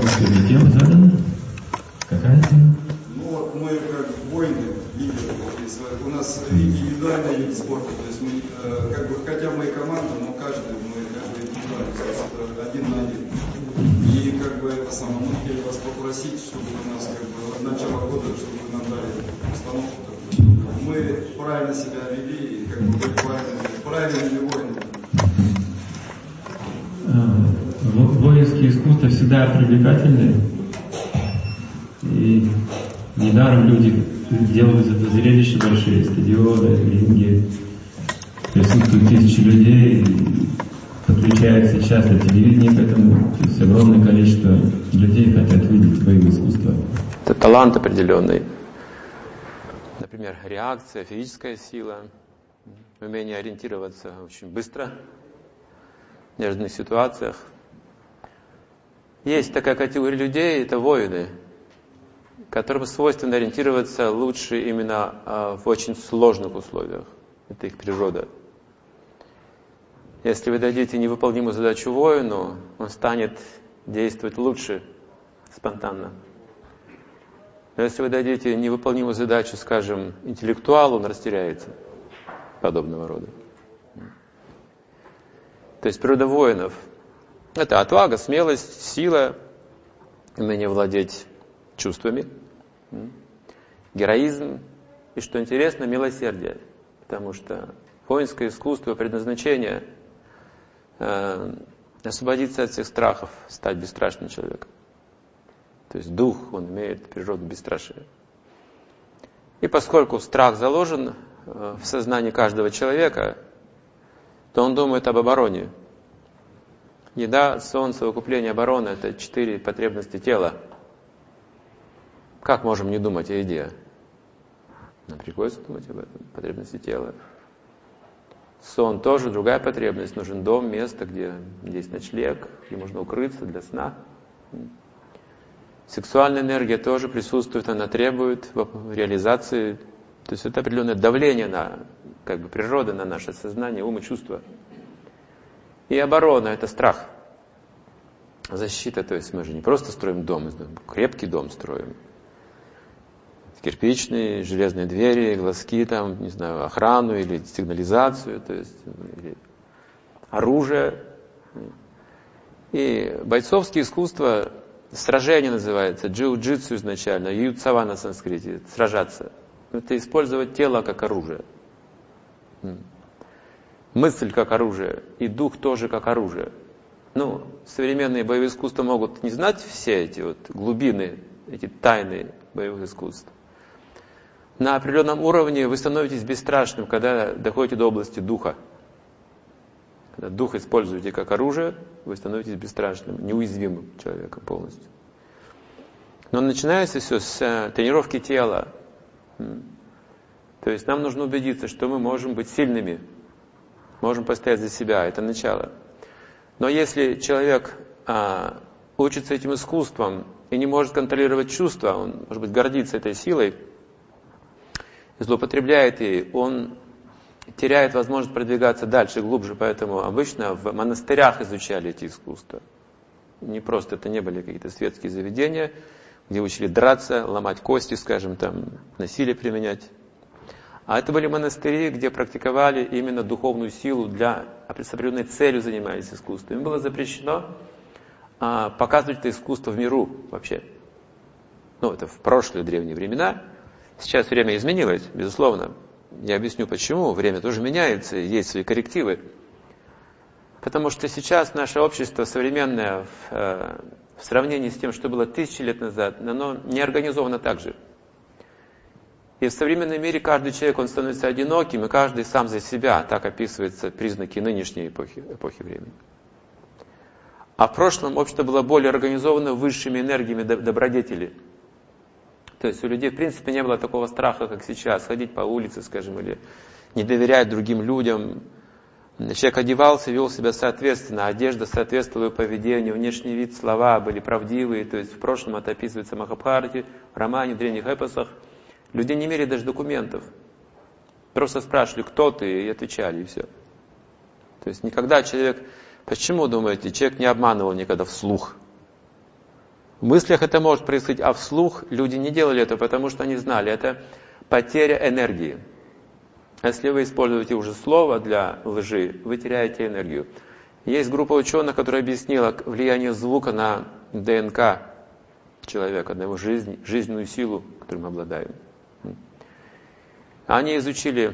сегодня тема задана? Какая тема? Ну вот мы как воины, лидеры, у нас индивидуальный вид спорта, то есть мы как бы, хотя мы и команда, но каждый мы как бы индивидуально, то есть это один на один. И как бы это самое, мы хотели вас попросить, чтобы у нас как бы от начала года, чтобы вы нам дали установку такую, чтобы мы правильно себя вели и как бы были правильными воинами. Воинские искусства всегда привлекательны, и недаром люди делают это зрелища большие, стадионы, ринги, присутствуют тысячи людей, подключается часто телевидение к этому, то есть огромное количество людей хотят видеть боевые искусства. Это талант определенный. Например, реакция, физическая сила, умение ориентироваться очень быстро в неожиданных ситуациях. Есть такая категория людей, это воины, которым свойственно ориентироваться лучше именно в очень сложных условиях. Это их природа. Если вы дадите невыполнимую задачу воину, он станет действовать лучше, спонтанно. Но если вы дадите невыполнимую задачу, скажем, интеллектуалу, он растеряется. Подобного рода. То есть природа воинов — это отвага, смелость, сила, умение владеть чувствами, героизм и, что интересно, милосердие. Потому что воинское искусство, предназначение освободиться от всех страхов, стать бесстрашным человеком. То есть дух, он имеет природу бесстрашия. И поскольку страх заложен в сознании каждого человека, то он думает об обороне. Еда, сон, совокупление, оборона — это 4 потребности тела. Как можем не думать о еде? Нам приходится думать об этом, потребности тела. Сон тоже другая потребность. Нужен дом, место, где есть ночлег, где можно укрыться для сна. Сексуальная энергия тоже присутствует, она требует реализации. То есть это определенное давление на как бы природы, на наше сознание, ум и чувства. И оборона — это страх. Защита, то есть мы же не просто строим дом, крепкий дом строим. Кирпичные, железные двери, глазки, там, не знаю, охрану или сигнализацию, то есть или оружие. И бойцовские искусства, сражение называется, джиу-джитсу изначально, ю-цава на санскрите, сражаться. Это использовать тело как оружие. Мысль как оружие, и дух тоже как оружие. Ну, современные боевые искусства могут не знать все эти вот глубины, эти тайны боевых искусств. На определенном уровне вы становитесь бесстрашным, когда доходите до области духа. Когда дух используете как оружие, вы становитесь бесстрашным, неуязвимым человеком полностью. Но начинается все с тренировки тела. То есть нам нужно убедиться, что мы можем быть сильными, можем постоять за себя, это начало. Но если человек учится этим искусством и не может контролировать чувства, он, может быть, гордится этой силой, злоупотребляет ей, он теряет возможность продвигаться дальше, глубже. Поэтому обычно в монастырях изучали эти искусства. Не просто это не были какие-то светские заведения, где учили драться, ломать кости, скажем, там, насилие применять. А это были монастыри, где практиковали именно духовную силу для с определенной целью занимались искусством. Им было запрещено показывать это искусство в миру вообще. Ну, это в прошлые древние времена. Сейчас время изменилось, безусловно. Я объясню почему. Время тоже меняется, есть свои коррективы. Потому что сейчас наше общество современное в сравнении с тем, что было 1000 лет назад, оно не организовано так же. И в современном мире каждый человек, он становится одиноким, и каждый сам за себя. Так описываются признаки нынешней эпохи времени. А в прошлом общество было более организовано высшими энергиями добродетели. То есть у людей, в принципе, не было такого страха, как сейчас. Ходить по улице, скажем, или не доверять другим людям. Человек одевался, вел себя соответственно. Одежда соответствовала его поведению, внешний вид, слова были правдивые. То есть в прошлом это описывается в Махабхарате, в романе, в древних эпосах. Люди не имели даже документов. Просто спрашивали, кто ты, и отвечали, и все. То есть никогда человек... Почему, думаете, человек не обманывал никогда вслух? В мыслях это может происходить, а вслух люди не делали это, потому что они знали, это потеря энергии. Если вы используете уже слово для лжи, вы теряете энергию. Есть группа ученых, которая объяснила влияние звука на ДНК человека, на его жизненную силу, которой мы обладаем. Они изучили,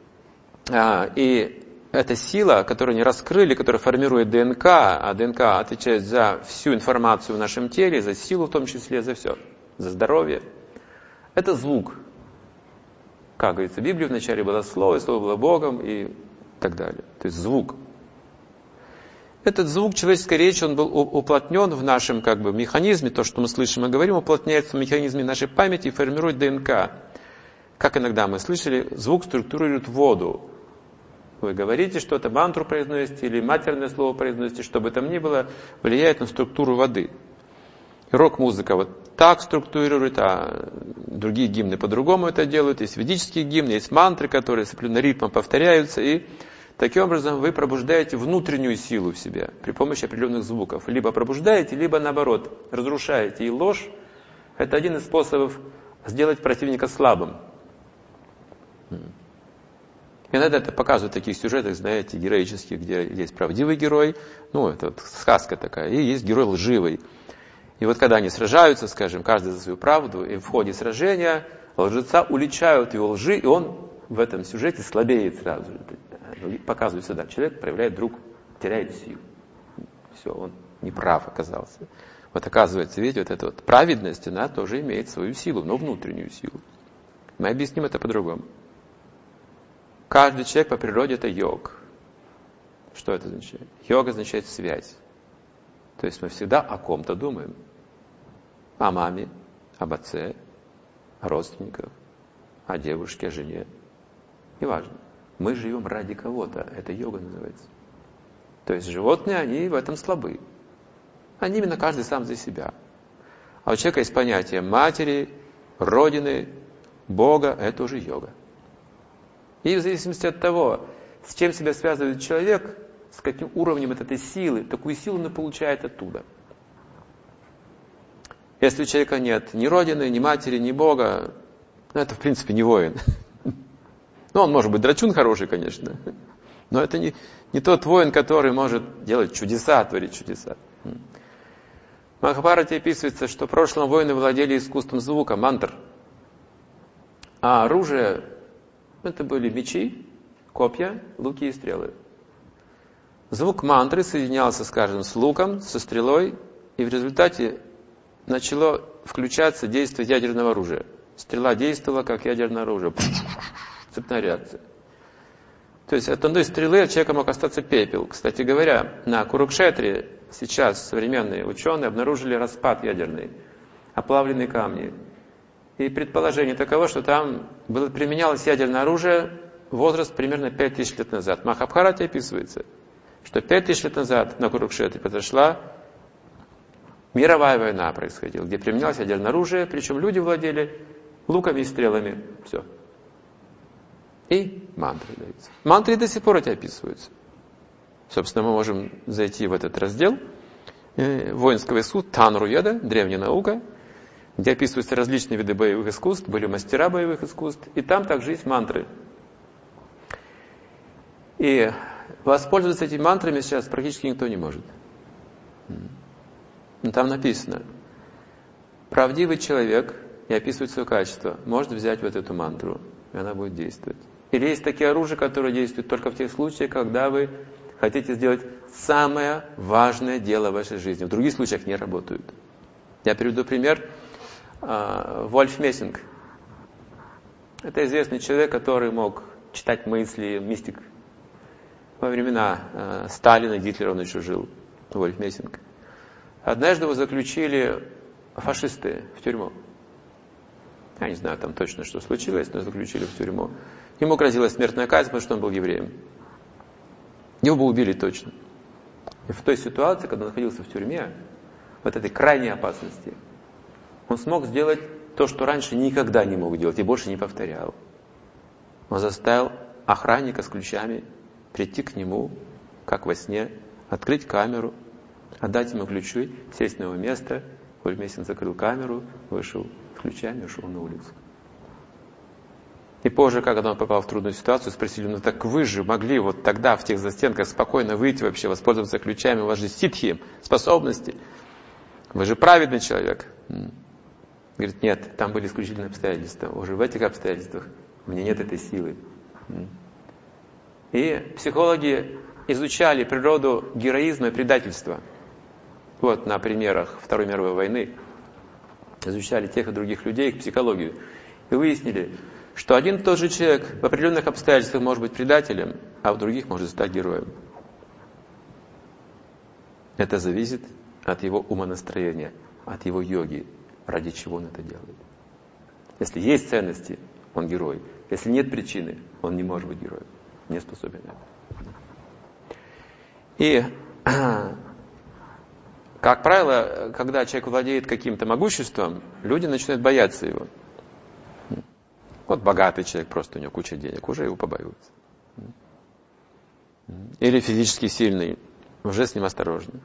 и эта сила, которую они раскрыли, которая формирует ДНК, а ДНК отвечает за всю информацию в нашем теле, за силу в том числе, за все, за здоровье, это звук. Как говорится в Библии, вначале было Слово, и Слово было Богом, и так далее. То есть звук. Этот звук человеческой речи, он был уплотнен в нашем механизме, то, что мы слышим и говорим, уплотняется в механизме нашей памяти и формирует ДНК. Как иногда мы слышали, звук структурирует воду. Вы говорите что-то, мантру произносите или матерное слово произносите, что бы там ни было, влияет на структуру воды. Рок-музыка вот так структурирует, а другие гимны по-другому это делают. Есть ведические гимны, есть мантры, которые с определенным ритмом повторяются, и таким образом вы пробуждаете внутреннюю силу в себе при помощи определенных звуков. Либо пробуждаете, либо наоборот разрушаете. И ложь – это один из способов сделать противника слабым. Иногда это показывают в таких сюжетах, знаете, героических, где есть правдивый герой, это вот сказка такая, и есть герой лживый. И вот когда они сражаются, скажем, каждый за свою правду, и в ходе сражения лжеца уличают его лжи, и он в этом сюжете слабеет сразу же. Показывают всегда, человек проявляет вдруг, теряет силу. Все, он неправ оказался. Вот оказывается, видите, вот эта вот праведность, она тоже имеет свою силу, но внутреннюю силу. Мы объясним это по-другому. Каждый человек по природе это йог. Что это означает? Йога означает связь. То есть мы всегда о ком-то думаем. О маме, об отце, о родственниках, о девушке, о жене. Неважно. Мы живем ради кого-то. Это йога называется. То есть животные, они в этом слабы. Они именно каждый сам за себя. А у человека есть понятие матери, родины, Бога. Это уже йога. И в зависимости от того, с чем себя связывает человек, с каким уровнем этой силы, такую силу он получает оттуда. Если у человека нет ни родины, ни матери, ни Бога, это в принципе не воин. Он может быть драчун хороший, конечно, но это не тот воин, который может делать чудеса, творить чудеса. В Махабхарате описывается, что в прошлом воины владели искусством звука, мантр. А оружие это были мечи, копья, луки и стрелы. Звук мантры соединялся, скажем, с луком, со стрелой, и в результате начало включаться действие ядерного оружия. Стрела действовала как ядерное оружие. Цепная реакция. То есть от одной стрелы от человека мог остаться пепел. Кстати говоря, на Курукшетре сейчас современные ученые обнаружили распад ядерный, оплавленные камни. И предположение таково, что там применялось ядерное оружие возраст примерно 5000 лет назад. В Махабхарате описывается, что 5000 лет назад на Курукшетре произошла мировая война, происходила, где применялось ядерное оружие, причем люди владели луками и стрелами. Все. И мантры даются. Мантры до сих пор эти описываются. Собственно, мы можем зайти в этот раздел воинского искусства, Танруеда, древняя наука, где описываются различные виды боевых искусств, были мастера боевых искусств, и там также есть мантры. И воспользоваться этими мантрами сейчас практически никто не может. Там написано, правдивый человек, и описывает свое качество, может взять вот эту мантру, и она будет действовать. Или есть такие оружия, которые действуют только в тех случаях, когда вы хотите сделать самое важное дело в вашей жизни. В других случаях не работают. Я приведу пример. Вольф Мессинг. Это известный человек, который мог читать мысли, мистик. Во времена Сталина, Гитлера он еще жил, Вольф Мессинг. Однажды его заключили фашисты в тюрьму. Я не знаю там точно, что случилось, но заключили в тюрьму. Ему грозила смертная казнь, потому что он был евреем. Его бы убили точно. И в той ситуации, когда он находился в тюрьме, вот этой крайней опасности, он смог сделать то, что раньше никогда не мог делать и больше не повторял. Он заставил охранника с ключами прийти к нему, как во сне, открыть камеру, отдать ему ключи, сесть на его место, Полимесин закрыл камеру, вышел с ключами и ушел на улицу. И позже, когда он попал в трудную ситуацию, спросили, ну так вы же могли вот тогда в тех застенках спокойно выйти вообще, воспользоваться ключами, у вас же ситхи, способности. Вы же праведный человек. Говорит, нет, там были исключительные обстоятельства. Уже в этих обстоятельствах мне нет этой силы. И психологи изучали природу героизма и предательства. Вот на примерах Второй мировой войны. Изучали тех и других людей, их психологию. И выяснили, что один и тот же человек в определенных обстоятельствах может быть предателем, а в других может стать героем. Это зависит от его умонастроения, от его йоги, ради чего он это делает. Если есть ценности, он герой. Если нет причины, он не может быть героем. Не способен на это. И, как правило, когда человек владеет каким-то могуществом, люди начинают бояться его. Вот богатый человек, просто у него куча денег, уже его побоюются. Или физически сильный, уже с ним осторожно.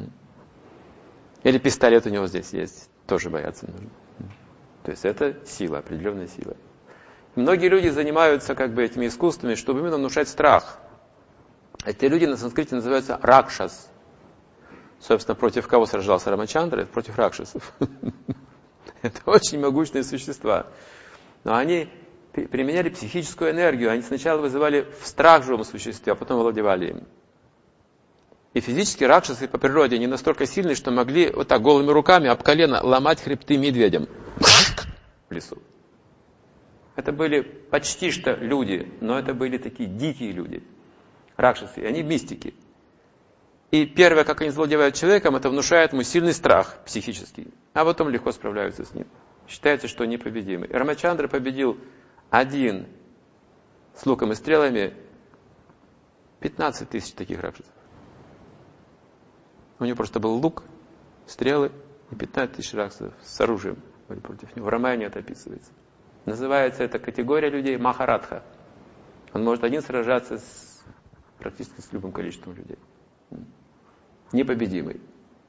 Или пистолет у него здесь есть, тоже бояться нужно. То есть это сила, определенная сила. Многие люди занимаются этими искусствами, чтобы именно внушать страх. Эти люди на санскрите называются ракшас. Собственно, против кого сражался Рамачандра? Против ракшасов. Это очень могучные существа. Но они применяли психическую энергию. Они сначала вызывали страх в живом существе, а потом овладевали им. И физически ракшасы по природе они настолько сильны, что могли вот так голыми руками об колено ломать хребты медведям в лесу. Это были почти что люди, но это были такие дикие люди. Ракшасы, они мистики. И первое, как они завладевают человеком, это внушает ему сильный страх психический. А потом легко справляются с ним. Считается, что непобедимый. Рамачандра победил один с луком и стрелами 15 тысяч таких ракшасов. У него просто был лук, стрелы и 15 тысяч ракшасов с оружием были против него. В Рамаяне это описывается. Называется эта категория людей Махарадха. Он может один сражаться практически с любым количеством людей. Непобедимый.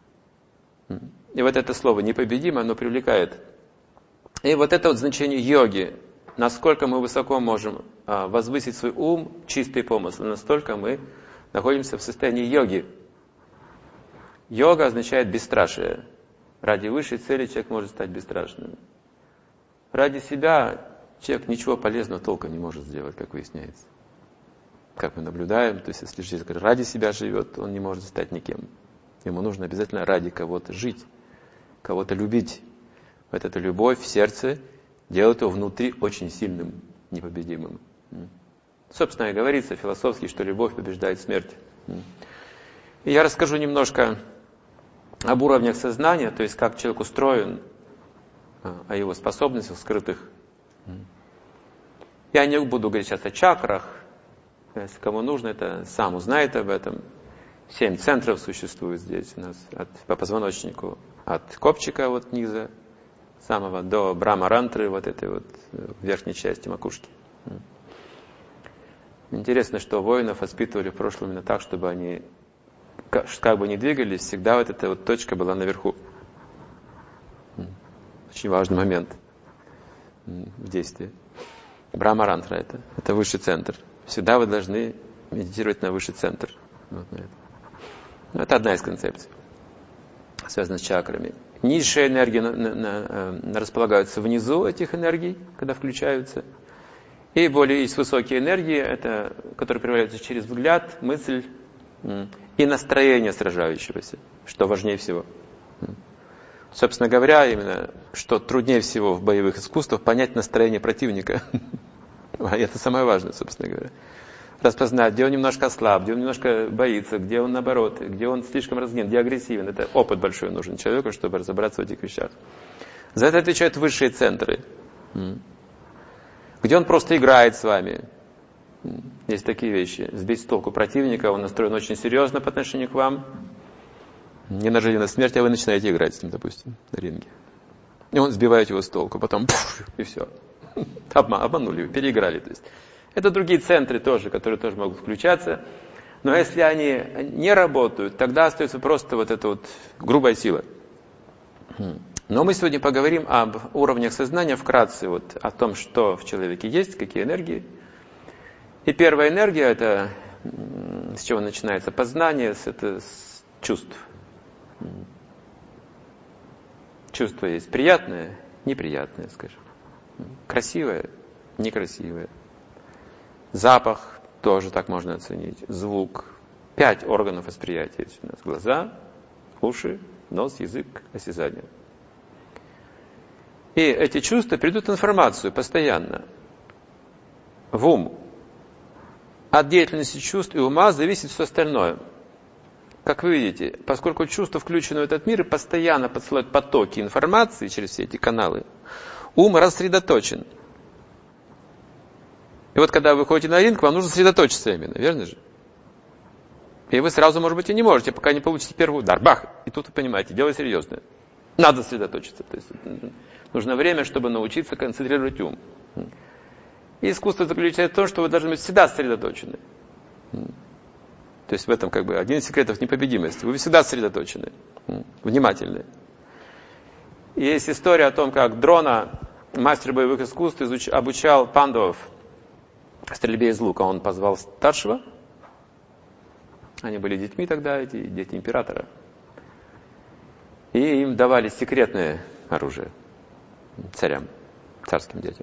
И вот это слово непобедимый, оно привлекает. И вот это вот значение йоги. Насколько мы высоко можем возвысить свой ум, чистый помысл, настолько мы находимся в состоянии йоги. Йога означает бесстрашие. Ради высшей цели человек может стать бесстрашным. Ради себя человек ничего полезного толком не может сделать, как выясняется. Как мы наблюдаем, то есть если человек ради себя живет, он не может стать никем. Ему нужно обязательно ради кого-то жить, кого-то любить. Вот эта любовь в сердце делает его внутри очень сильным, непобедимым. Собственно, и говорится философски, что любовь побеждает смерть. И я расскажу немножко об уровнях сознания, то есть как человек устроен, о его способностях скрытых. Я не буду говорить сейчас о чакрах. Если кому нужно, это сам узнает об этом. 7 центров существует здесь у нас по позвоночнику. От копчика вот низа самого до брамарантры, вот этой вот верхней части макушки. Интересно, что воинов воспитывали в прошлом именно так, чтобы они, как бы ни двигались, всегда вот эта вот точка была наверху. Очень важный момент в действии. Брамарантра это высший центр. Всегда вы должны медитировать на высший центр. Вот на это. Это одна из концепций, связанная с чакрами. Низшие энергии располагаются внизу этих энергий, когда включаются. И более есть высокие энергии, это, которые проявляются через взгляд, мысль и настроение сражающегося, что важнее всего. Собственно говоря, именно, что труднее всего в боевых искусствах, понять настроение противника. Это самое важное, собственно говоря. Распознать, где он немножко ослаб, где он немножко боится, где он наоборот, где он слишком разгневан, где агрессивен. Это опыт большой нужен человеку, чтобы разобраться в этих вещах. За это отвечают высшие центры. Где он просто играет с вами. Есть такие вещи. Сбить с толку противника, он настроен очень серьезно по отношению к вам. Не нажили на смерть, а вы начинаете играть с ним, допустим, на ринге. И он сбивает его с толку, потом и все. Обманули, переиграли. То есть. Это другие центры тоже, которые тоже могут включаться. Но если они не работают, тогда остается просто вот эта вот грубая сила. Но мы сегодня поговорим об уровнях сознания вкратце, вот, о том, что в человеке есть, какие энергии. И первая энергия, это с чего начинается познание, это с чувств. Чувство есть приятное, неприятное, скажем. Красивое, некрасивое. Запах тоже так можно оценить. Звук. 5 органов восприятия есть у нас. Глаза, уши, нос, язык, осязание. И эти чувства передают информацию постоянно в ум. От деятельности чувств и ума зависит все остальное. Как вы видите, поскольку чувства включены в этот мир и постоянно посылают потоки информации через все эти каналы, ум рассредоточен. И вот когда вы выходите на ринг, вам нужно сосредоточиться именно, верно же? И вы сразу, может быть, и не можете, пока не получите первый удар. Бах! И тут вы понимаете, дело серьезное. Надо сосредоточиться. То есть нужно время, чтобы научиться концентрировать ум. И искусство заключается в том, что вы должны быть всегда сосредоточены. То есть в этом как бы один из секретов непобедимости. Вы всегда сосредоточены, внимательны. Есть история о том, как Дрона, мастер боевых искусств, обучал пандавов стрельбе из лука. Он позвал старшего. Они были детьми тогда, эти дети императора. И им давали секретное оружие царям, царским детям.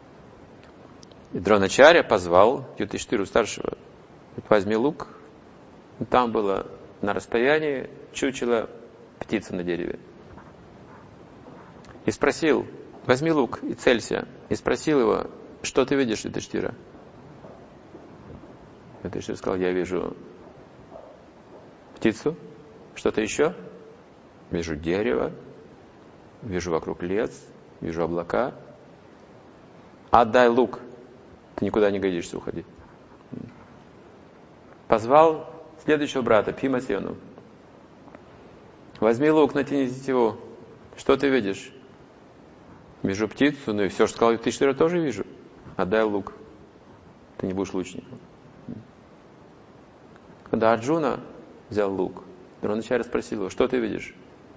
И Дроначарья позвал Юдхиштхиру старшего. Возьми лук. И там было на расстоянии чучело птицы на дереве. И спросил, возьми лук и целься. И спросил его, что ты видишь, Юдхиштхира? Юдхиштхир сказал, я вижу птицу, что-то еще? Вижу дерево, вижу вокруг лес, вижу облака. Отдай лук, ты никуда не годишься, уходи. Позвал следующего брата, Бхимасену. Возьми лук, натяни тетиву. Что ты видишь? Вижу птицу, ну и все, что сказал Юдхиштхира, тоже вижу. Отдай лук, ты не будешь лучником. Когда Арджуна взял лук, Дроначарья спросил его, что ты видишь?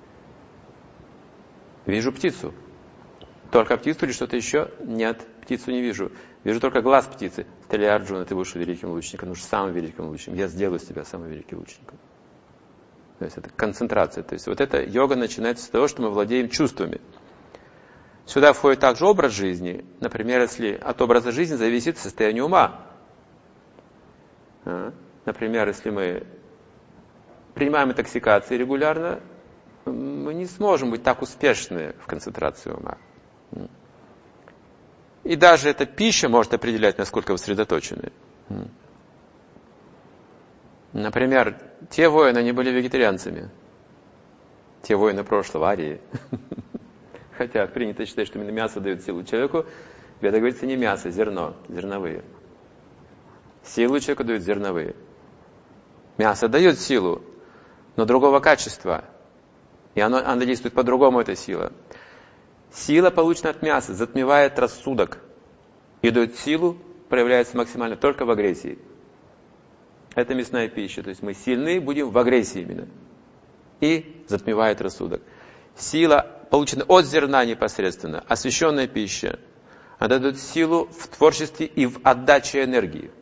Вижу птицу. Только птицу или что-то еще? Нет, птицу не вижу. Вижу только глаз птицы. Стреляй, Арджуна, ты будешь великим лучником, нужно самым великим лучником. Я сделаю из тебя самым великим лучником. То есть это концентрация. То есть вот эта йога начинается с того, что мы владеем чувствами. Сюда входит также образ жизни. Например, если от образа жизни зависит состояние ума. Например, если мы принимаем интоксикации регулярно, мы не сможем быть так успешны в концентрации ума. И даже эта пища может определять, насколько вы сосредоточены. Например, те воины, они были вегетарианцами. Те воины прошлого, арии. Хотя принято считать, что именно мясо дает силу человеку. В Ведах говорится не мясо, зерно, зерновые. Силу человеку дают зерновые. Мясо дает силу, но другого качества. И она действует по-другому, эта сила. Сила, полученная от мяса, затмевает рассудок. И дает силу, проявляется максимально только в агрессии. Это мясная пища. То есть мы сильны, будем в агрессии именно. И затмевает рассудок. Сила, полученная от зерна непосредственно, освященная пища, она дает силу в творчестве и в отдаче энергии.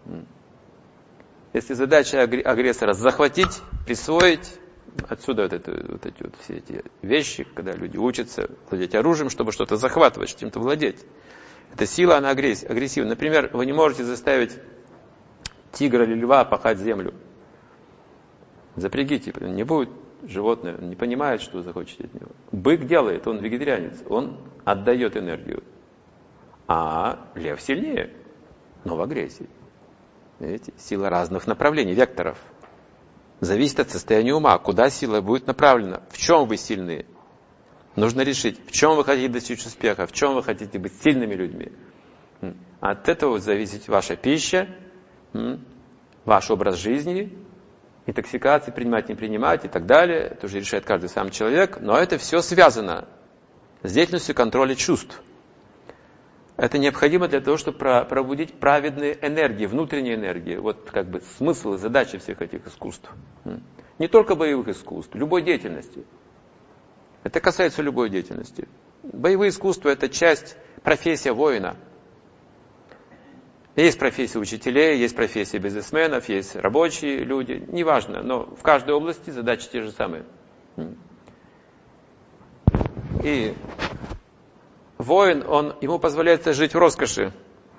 Если задача агрессора захватить, присвоить, отсюда вот эти все эти вещи, когда люди учатся владеть оружием, чтобы что-то захватывать, чем-то владеть. Эта сила, она агрессивна. Например, вы не можете заставить тигра или льва пахать землю. Запрягите, не будет животное, не понимает, что вы захочете от него. Бык делает, он вегетарианец, он отдает энергию. А лев сильнее, но в агрессии. Видите? Сила разных направлений, векторов. Зависит от состояния ума, куда сила будет направлена, в чем вы сильны. Нужно решить, в чем вы хотите достичь успеха, в чем вы хотите быть сильными людьми. От этого зависит ваша пища, ваш образ жизни, интоксикации, принимать, не принимать и так далее. Это уже решает каждый сам человек. Но это все связано с деятельностью контроля чувств. Это необходимо для того, чтобы пробудить праведные энергии, внутренние энергии. Вот как бы смысл и задача всех этих искусств. Не только боевых искусств, любой деятельности. Это касается любой деятельности. Боевые искусства – это часть, профессия воина. Есть профессия учителей, есть профессия бизнесменов, есть рабочие люди, неважно, но в каждой области задачи те же самые. И воин, ему позволяется жить в роскоши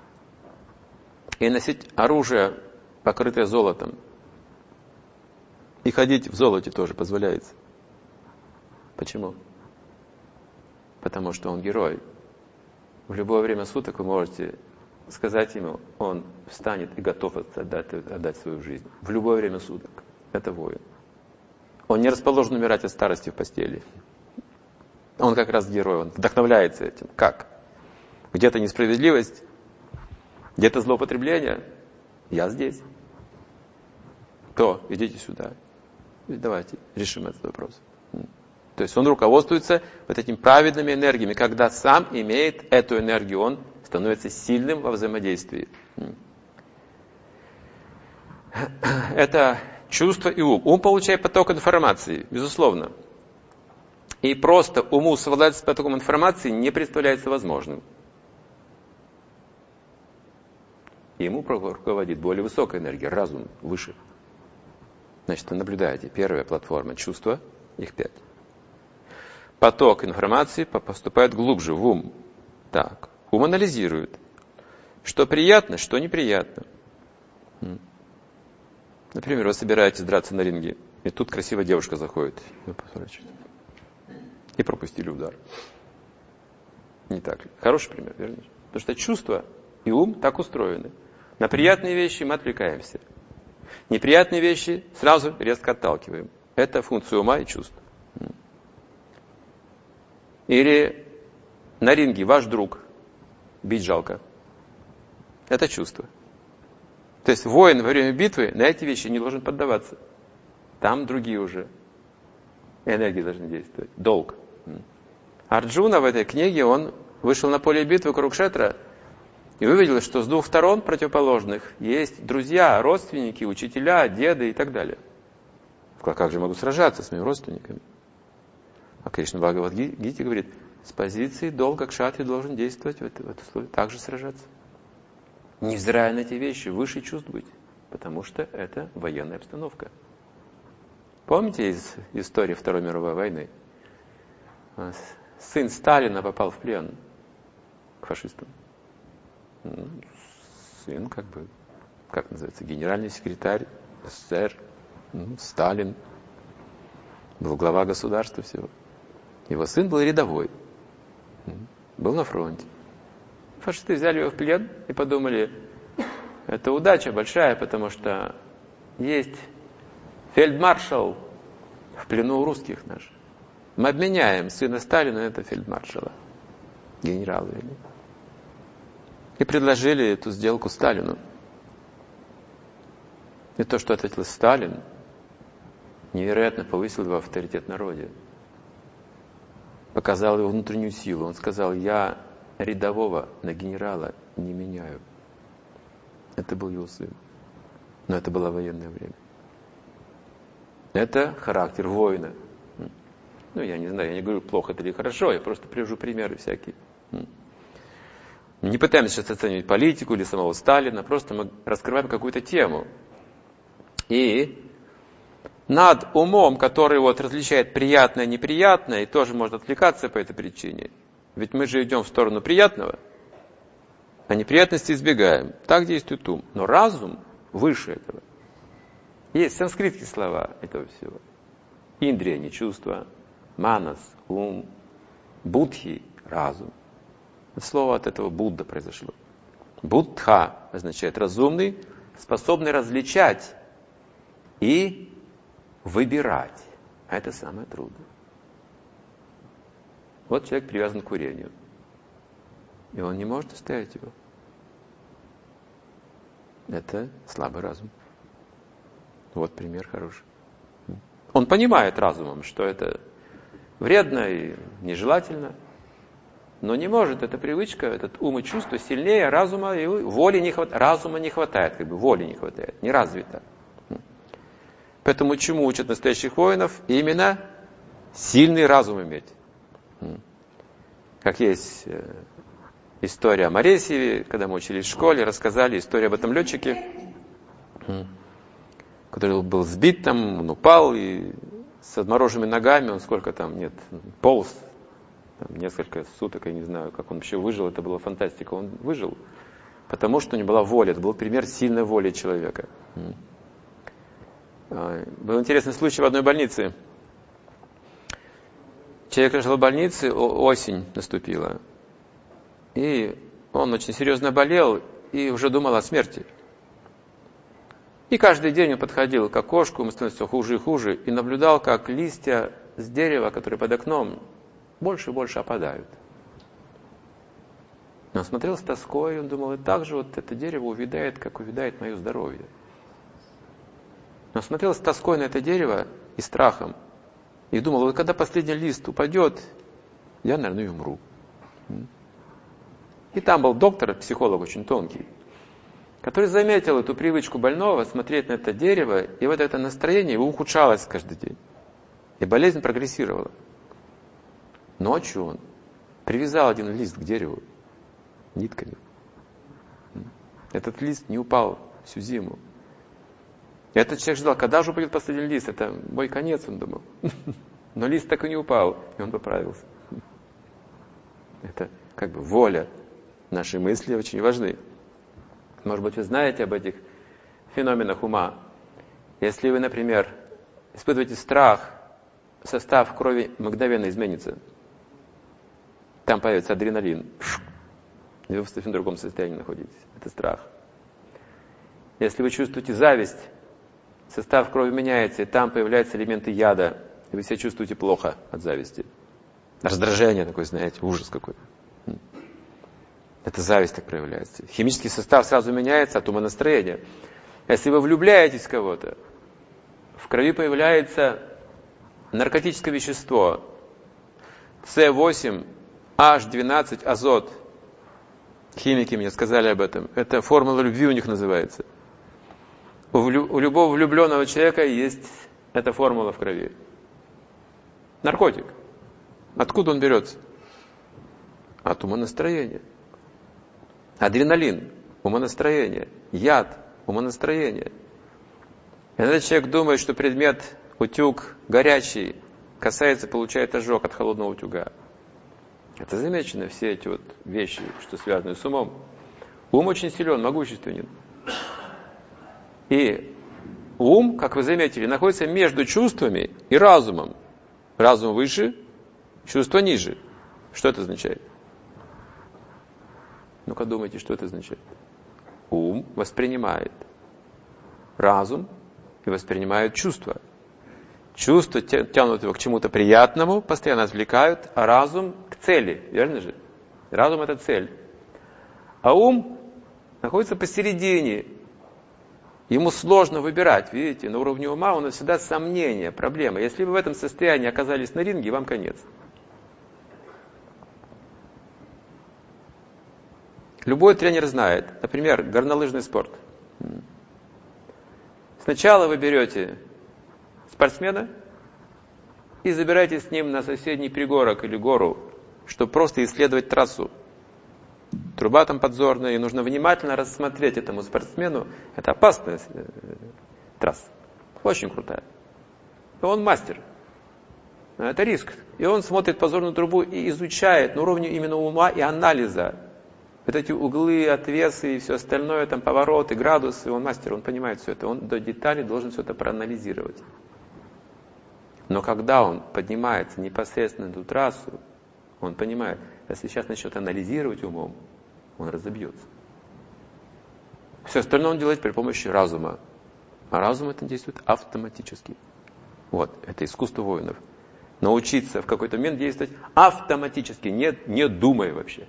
и носить оружие, покрытое золотом. И ходить в золоте тоже позволяется. Почему? Потому что он герой. В любое время суток вы можете сказать ему, он встанет и готов отдать свою жизнь. В любое время суток. Это воин. Он не расположен умирать от старости в постели. Он как раз герой, он вдохновляется этим. Как? Где-то несправедливость, где-то злоупотребление. Я здесь. То, идите сюда. И давайте решим этот вопрос. То есть он руководствуется вот этими праведными энергиями. Когда сам имеет эту энергию, он становится сильным во взаимодействии. Это чувство и ум. Ум получает поток информации, безусловно. И просто уму совладать с потоком информации не представляется возможным. Ему руководит более высокая энергия, разум выше. Значит, вы наблюдаете. Первая платформа чувства, их 5. Поток информации поступает глубже, в ум. Так. Ум анализирует, что приятно, что неприятно. Например, вы собираетесь драться на ринге, и тут красивая девушка заходит. И пропустили удар. Не так ли? Хороший пример, верно? Потому что чувства и ум так устроены. На приятные вещи мы отвлекаемся. Неприятные вещи сразу резко отталкиваем. Это функция ума и чувств. Или на ринге ваш друг, бить жалко. Это чувство. То есть воин во время битвы на эти вещи не должен поддаваться. Там другие уже энергии должны действовать. Долг. Арджуна в этой книге, он вышел на поле битвы Курукшетра и увидел, что с двух сторон противоположных есть друзья, родственники, учителя, деды и так далее. Как же я могу сражаться с моими родственниками? А Кришна Бхагавад-гите говорит, с позиции долга кшатри должен действовать в этом условии, также сражаться. Невзирая на эти вещи, выше чувств быть, потому что это военная обстановка. Помните из истории Второй мировой войны? Сын Сталина попал в плен к фашистам. Сын, как называется, генеральный секретарь СССР, Сталин, был глава государства всего. Его сын был рядовой, был на фронте. Фашисты взяли его в плен и подумали, это удача большая, потому что есть фельдмаршал в плену у русских наших. Мы обменяем сына Сталина на этого фельдмаршала, генерала. И предложили эту сделку Сталину. И то, что ответил Сталин, невероятно повысил его авторитет в народе. Показал его внутреннюю силу. Он сказал, я рядового на генерала не меняю. Это был его сын. Но это было военное время. Это характер воина. Я не знаю, я не говорю, плохо это или хорошо, я просто привожу примеры всякие. Не пытаемся сейчас оценивать политику или самого Сталина, просто мы раскрываем какую-то тему. И над умом, который различает приятное и неприятное, и тоже может отвлекаться по этой причине. Ведь мы же идем в сторону приятного, а неприятности избегаем. Так действует ум. Но разум выше этого. Есть санскритские слова этого всего. Индрия, не чувство, манас, ум, будхи, разум. Слово от этого Будда произошло. Буддха означает разумный, способный различать и выбирать. А это самое трудное. Вот человек привязан к курению. И он не может оставить его. Это слабый разум. Вот пример хороший. Он понимает разумом, что это вредно и нежелательно, но не может. Эта привычка, этот ум и чувство сильнее разума, и воли не хватает. Разума не хватает, воли не хватает, не развито. Поэтому чему учат настоящих воинов? Именно Сильный разум иметь. Как есть история о Моресьеве, когда мы учились в школе, рассказали историю об этом летчике, который был сбит там, он упал, и с отмороженными ногами, он сколько там, полз, там, несколько суток, я не знаю, как он вообще выжил, это была фантастика, он выжил, потому что у него была воля, это был пример сильной воли человека. Был интересный случай в одной больнице. Человек лежал в больнице, осень наступила, и он очень серьезно болел и уже думал о смерти. И каждый день он подходил к окошку, ему становилось все хуже и хуже, и наблюдал, как листья с дерева, которые под окном, больше и больше опадают. Он смотрел с тоской, он думал, и так же вот это дерево увядает, как увядает мое здоровье. Он смотрел с тоской на это дерево и страхом, и думал, вот когда последний лист упадет, я, наверное, и умру. И там был доктор, психолог очень тонкий, который заметил эту привычку больного смотреть на это дерево, и вот это настроение его ухудшалось каждый день. И болезнь прогрессировала. Ночью он привязал один лист к дереву нитками. Этот лист не упал всю зиму. И этот человек ждал, когда же упадет последний лист, это мой конец, он думал. Но лист так и не упал, и он поправился. Это как бы воля. Наши мысли очень важны. Может быть, вы знаете об этих феноменах ума. Если вы, например, испытываете страх, состав крови мгновенно изменится. Там появится адреналин. И вы в совсем другом состоянии находитесь. Это страх. Если вы чувствуете зависть, состав крови меняется, и там появляются элементы яда, и вы себя чувствуете плохо от зависти. Раздражение такое, знаете, ужас какой-то. Это зависть так проявляется. Химический состав сразу меняется от умонастроения. Если вы влюбляетесь в кого-то, в крови появляется наркотическое вещество С8, H12, азот. Химики мне сказали об этом. Это формула любви у них называется. У любого влюбленного человека есть эта формула в крови. Наркотик. Откуда он берется? От умонастроения. Адреналин, умонастроение. Яд, умонастроение. Иногда человек думает, что предмет, утюг горячий, касается, получает ожог от холодного утюга. Это замечено, все эти вот вещи, что связаны с умом. Ум очень силен, могущественен. И ум, как вы заметили, находится между чувствами и разумом. Разум выше, чувство ниже. Что это означает? Ну-ка думайте, что это означает. Ум воспринимает разум и воспринимает чувства. Чувства тянут его к чему-то приятному, постоянно отвлекают, а разум к цели. Верно же? Разум — это цель. А ум находится посередине. Ему сложно выбирать, видите, на уровне ума у нас всегда сомнения, проблемы. Если вы в этом состоянии оказались на ринге, вам конец. Любой тренер знает, например, горнолыжный спорт. Сначала вы берете спортсмена и забираетесь с ним на соседний пригорок или гору, чтобы просто исследовать трассу. Труба там подзорная, и нужно внимательно рассмотреть этому спортсмену. Это опасная трасса, очень крутая. И он мастер. Это риск. И он смотрит подзорную трубу и изучает на уровне именно ума и анализа. Вот эти углы, отвесы и все остальное, там повороты, градусы, он мастер, он понимает все это. Он до деталей должен все это проанализировать. Но когда он поднимается непосредственно на эту трассу, он понимает, если сейчас начнет анализировать умом, он разобьется. Все остальное он делает при помощи разума. А разум это действует автоматически. Вот, это искусство воинов. Научиться в какой-то момент действовать автоматически, не думая вообще.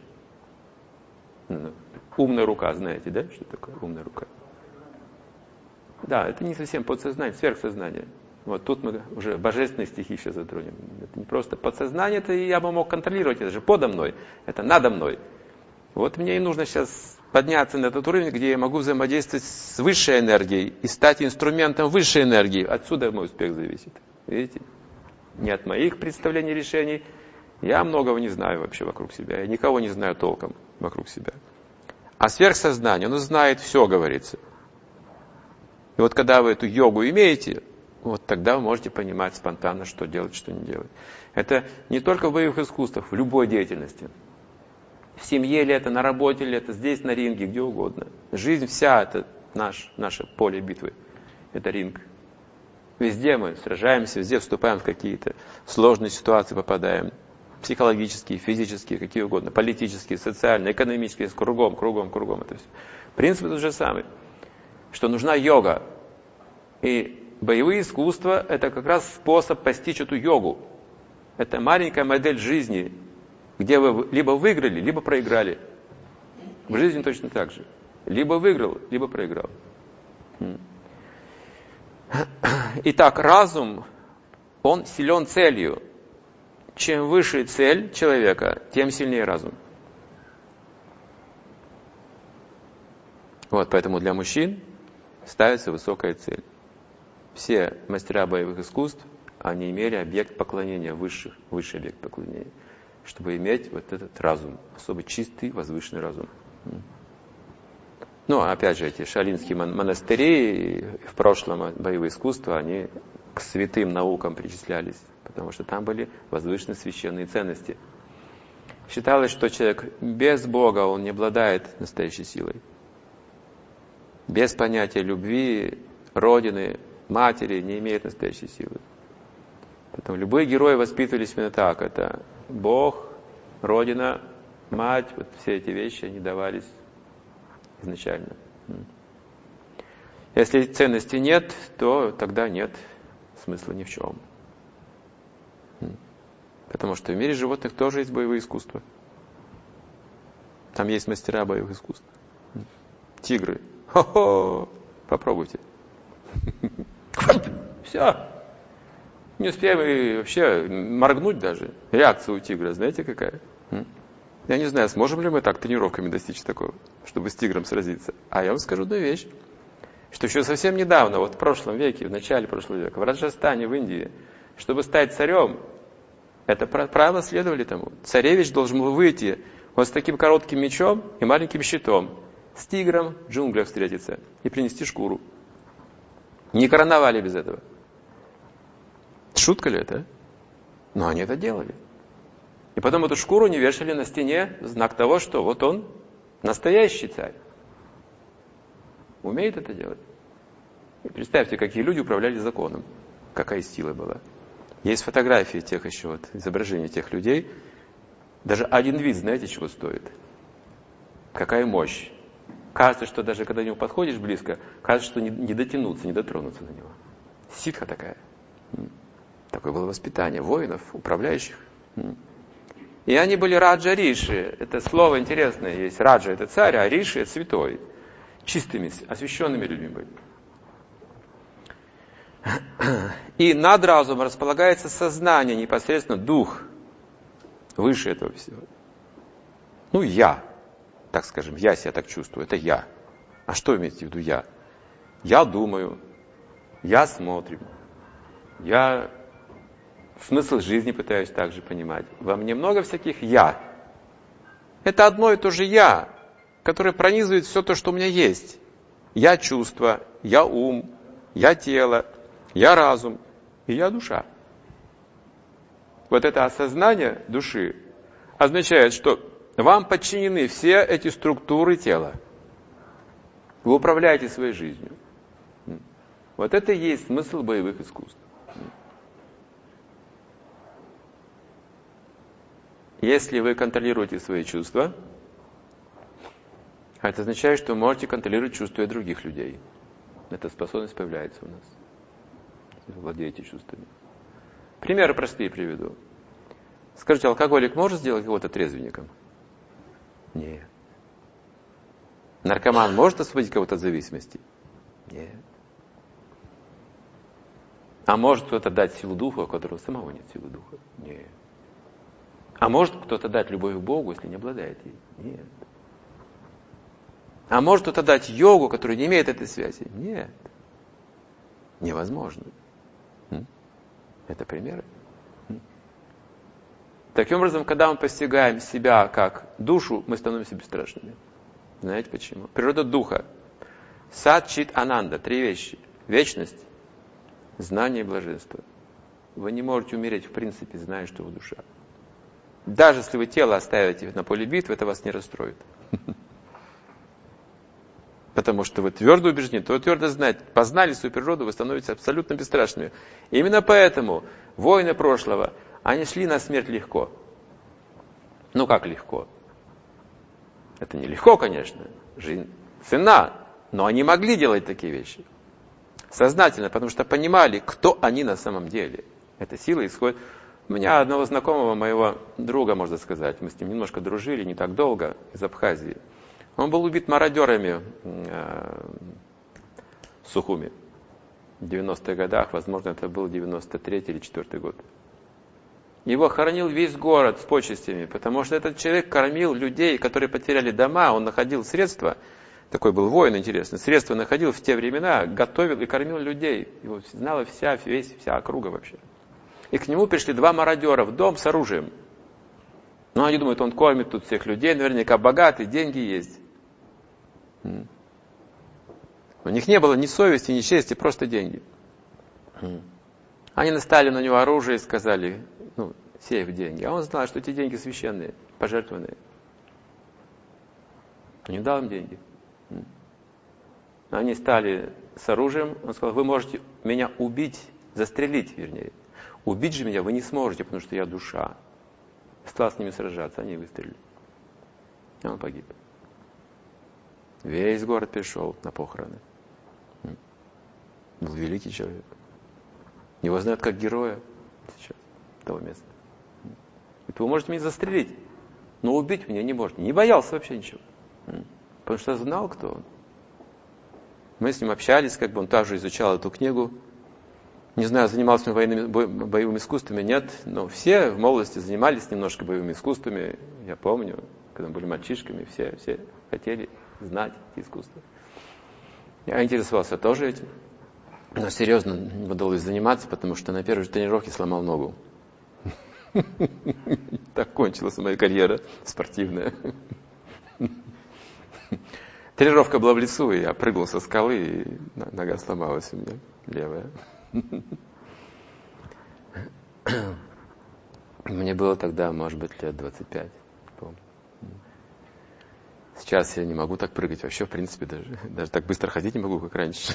Умная рука, знаете, да? Что такое умная рука? Да, это не совсем подсознание, сверхсознание. Вот тут мы уже божественные стихи сейчас затронем. Это не просто подсознание, это я бы мог контролировать, это же подо мной, это надо мной. Вот мне и нужно сейчас подняться на этот уровень, где я могу взаимодействовать с высшей энергией и стать инструментом высшей энергии. Отсюда мой успех зависит. Видите? не от моих представлений решений. Я многого не знаю вообще вокруг себя. Я никого не знаю толком вокруг себя. А сверхсознание, оно знает все, говорится. И вот когда вы эту йогу имеете, вот тогда вы можете понимать спонтанно, что делать, что не делать. Это не только в боевых искусствах, в любой деятельности. В семье ли это, на работе ли это, здесь на ринге, где угодно. Жизнь вся это наше поле битвы. Это ринг. Везде мы сражаемся, везде вступаем в какие-то сложные ситуации, попадаем. Психологические, физические, какие угодно. Политические, социальные, экономические. Кругом это все. Принцип тот же самый. Что нужна йога. И боевые искусства это как раз способ постичь эту йогу. Это маленькая модель жизни, где вы либо выиграли, либо проиграли. В жизни точно так же. Либо выиграл, либо проиграл. Итак, разум, он силен целью. Чем выше цель человека, тем сильнее разум. Вот поэтому для мужчин ставится высокая цель. Все мастера боевых искусств, они имели объект поклонения, высший объект поклонения, чтобы иметь вот этот разум, особо чистый, возвышенный разум. Ну, опять же, эти шаолинские монастыри, в прошлом боевые искусства, они к святым наукам причислялись, потому что там были возвышенные священные ценности. Считалось, что человек без Бога, он не обладает настоящей силой. Без понятия любви, родины, матери не имеет настоящей силы. Поэтому любые герои воспитывались именно так. Это Бог, родина, мать, вот все эти вещи, они давались изначально. Если ценности нет, то тогда нет смысла ни в чем. Потому что в мире животных тоже есть боевые искусства. Там есть мастера боевых искусств. Тигры. Хо-хо! Попробуйте. Все. Не успеем вообще моргнуть даже. Реакция у тигра, знаете какая? Я не знаю, сможем ли мы так тренировками достичь такого, чтобы с тигром сразиться. А я вам скажу одну вещь, что еще совсем недавно, вот в прошлом веке, в начале прошлого века, в Раджастане, в Индии, чтобы стать царем, это правила следовали тому. Царевич должен был выйти вот с таким коротким мечом и маленьким щитом, с тигром в джунглях встретиться и принести шкуру. Не короновали без этого. Шутка ли это? Но они это делали. И потом эту шкуру не вешали на стене, знак того, что вот он настоящий царь. Умеет это делать. И представьте, какие люди управляли законом. Какая сила была. Есть фотографии тех еще, вот, изображения тех людей. Даже один вид, знаете, чего стоит? Какая мощь. Кажется, что даже когда к нему подходишь близко, кажется, что не дотянуться, не дотронуться до него. Ситха такая. Такое было воспитание воинов, управляющих. И они были раджа-риши. Это слово интересное есть. Раджа — это царь, а риши — это святой. Чистыми, освященными людьми были. И над разумом располагается сознание, непосредственно дух. Выше этого всего. Ну, я. Так скажем, я себя так чувствую. Это я. А что имеется в виду я? Я думаю. Я смотрю. Я смысл жизни пытаюсь также понимать. Во мне много всяких «я». Это одно и то же «я», которое пронизывает все то, что у меня есть. Я чувство, я ум, я тело, я разум и я душа. Вот это осознание души означает, что вам подчинены все эти структуры тела. Вы управляете своей жизнью. Вот это и есть смысл боевых искусств. Если вы контролируете свои чувства, это означает, что вы можете контролировать чувства других людей. Эта способность появляется у нас. Вы владеете чувствами. Примеры простые приведу. Скажите, алкоголик может сделать кого-то трезвенником? Нет. Наркоман может освободить кого-то от зависимости? Нет. А может кто-то дать силу духа, у которого самого нет силы духа? Нет. А может кто-то дать любовь к Богу, если не обладает ей? Нет. А может кто-то дать йогу, которая не имеет этой связи? Нет. Невозможно. Это примеры. Таким образом, когда мы постигаем себя как душу, мы становимся бесстрашными. Знаете почему? Природа духа. Сат, чит, ананда. 3 вещи. Вечность, знание и блаженство. Вы не можете умереть, в принципе, зная, что вы душа. Даже если вы тело оставите на поле битвы, это вас не расстроит. Потому что вы твердо убеждены, то вы твердо знаете, познали свою природу, вы становитесь абсолютно бесстрашными. И именно поэтому воины прошлого, они шли на смерть легко. Ну как легко? Это не легко, конечно. Жизнь ценна. Но они могли делать такие вещи. Сознательно, потому что понимали, кто они на самом деле. Эта сила исходит. У меня одного знакомого, моего друга, можно сказать, мы с ним немножко дружили, не так долго, из Абхазии. Он был убит мародерами в Сухуми в 90-х годах, возможно, это был 93-й или 4-й год. Его хоронил весь город с почестями, потому что этот человек кормил людей, которые потеряли дома, он находил средства, такой был воин интересный, средства находил в те времена, готовил и кормил людей. Его знала вся округа вообще. И к нему пришли 2 мародера в дом с оружием. Ну, они думают, он кормит тут всех людей, наверняка богатый, деньги есть. У них не было ни совести, ни чести, просто деньги. Они наставили на него оружие и сказали, сей в деньги. А он знал, что эти деньги священные, пожертвованные. Он не дал им деньги. Они стали с оружием. Он сказал, вы можете меня убить, застрелить, вернее. Убить же меня вы не сможете, потому что я душа. Стал с ними сражаться, они выстрелили. И он погиб. Весь город пришел на похороны. Был великий человек. Его знают как героя сейчас, того места. Вы можете меня застрелить, но убить меня не можете. Не боялся вообще ничего. Потому что знал, кто он. Мы с ним общались, он также изучал эту книгу. Не знаю, занимался он боевыми искусствами, нет. Но все в молодости занимались немножко боевыми искусствами. Я помню, когда мы были мальчишками, все хотели знать эти искусства. Я интересовался тоже этим. Но серьезно не удалось заниматься, потому что на первой же тренировке сломал ногу. Так кончилась моя карьера спортивная. Тренировка была в лесу, и я прыгнул со скалы, и нога сломалась у меня, левая. Мне было тогда, может быть, лет 25, помню. Сейчас я не могу так прыгать, вообще, в принципе, даже так быстро ходить не могу, как раньше.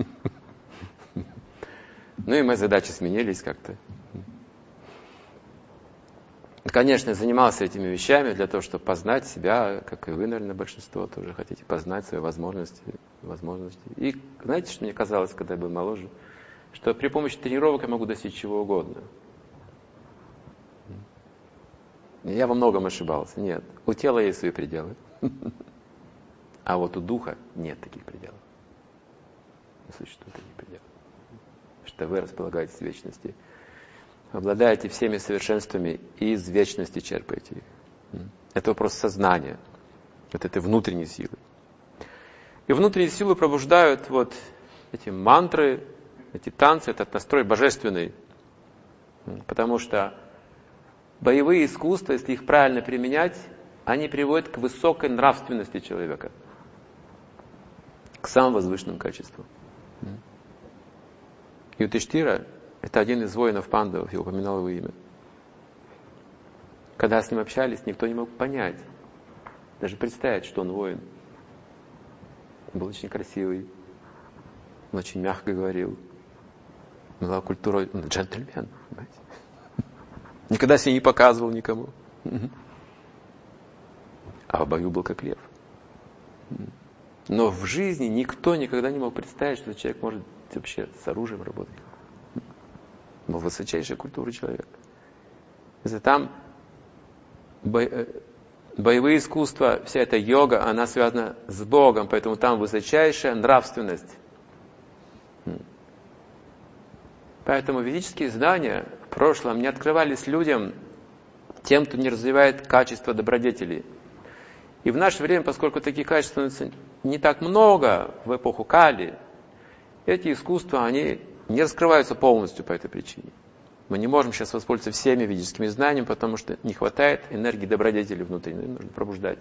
Ну и мои задачи сменились как-то. Конечно, я занимался этими вещами для того, чтобы познать себя, как и вы, наверное, большинство тоже хотите познать свои возможности. И знаете, что мне казалось, когда я был моложе? Что при помощи тренировок я могу достичь чего угодно. Я во многом ошибался. Нет, у тела есть свои пределы. А вот у духа нет таких пределов. Не существует таких пределов. Что вы располагаетесь в вечности. Обладаете всеми совершенствами и из вечности черпаете их. Это вопрос сознания. Вот этой внутренней силы. И внутренние силы пробуждают эти мантры, эти танцы, этот настрой божественный. Потому что боевые искусства, если их правильно применять, они приводят к высокой нравственности человека. К самым возвышенным качествам. Юдхиштира — это один из воинов пандавов, я упоминал его имя. Когда с ним общались, никто не мог понять, даже представить, что он воин. Он был очень красивый, он очень мягко говорил. Он была культурой, он джентльмен, понимаете? Никогда себя не показывал никому. А в бою был как лев. Но в жизни никто никогда не мог представить, что человек может вообще с оружием работать. Был высочайшей культуры человек. Если там боевые искусства, вся эта йога, она связана с Богом, поэтому там высочайшая нравственность. Поэтому ведические знания в прошлом не открывались людям, тем, кто не развивает качество добродетелей. И в наше время, поскольку таких качеств не так много в эпоху Кали, эти искусства, они не раскрываются полностью по этой причине. Мы не можем сейчас воспользоваться всеми ведическими знаниями, потому что не хватает энергии добродетели внутренней, нужно пробуждать.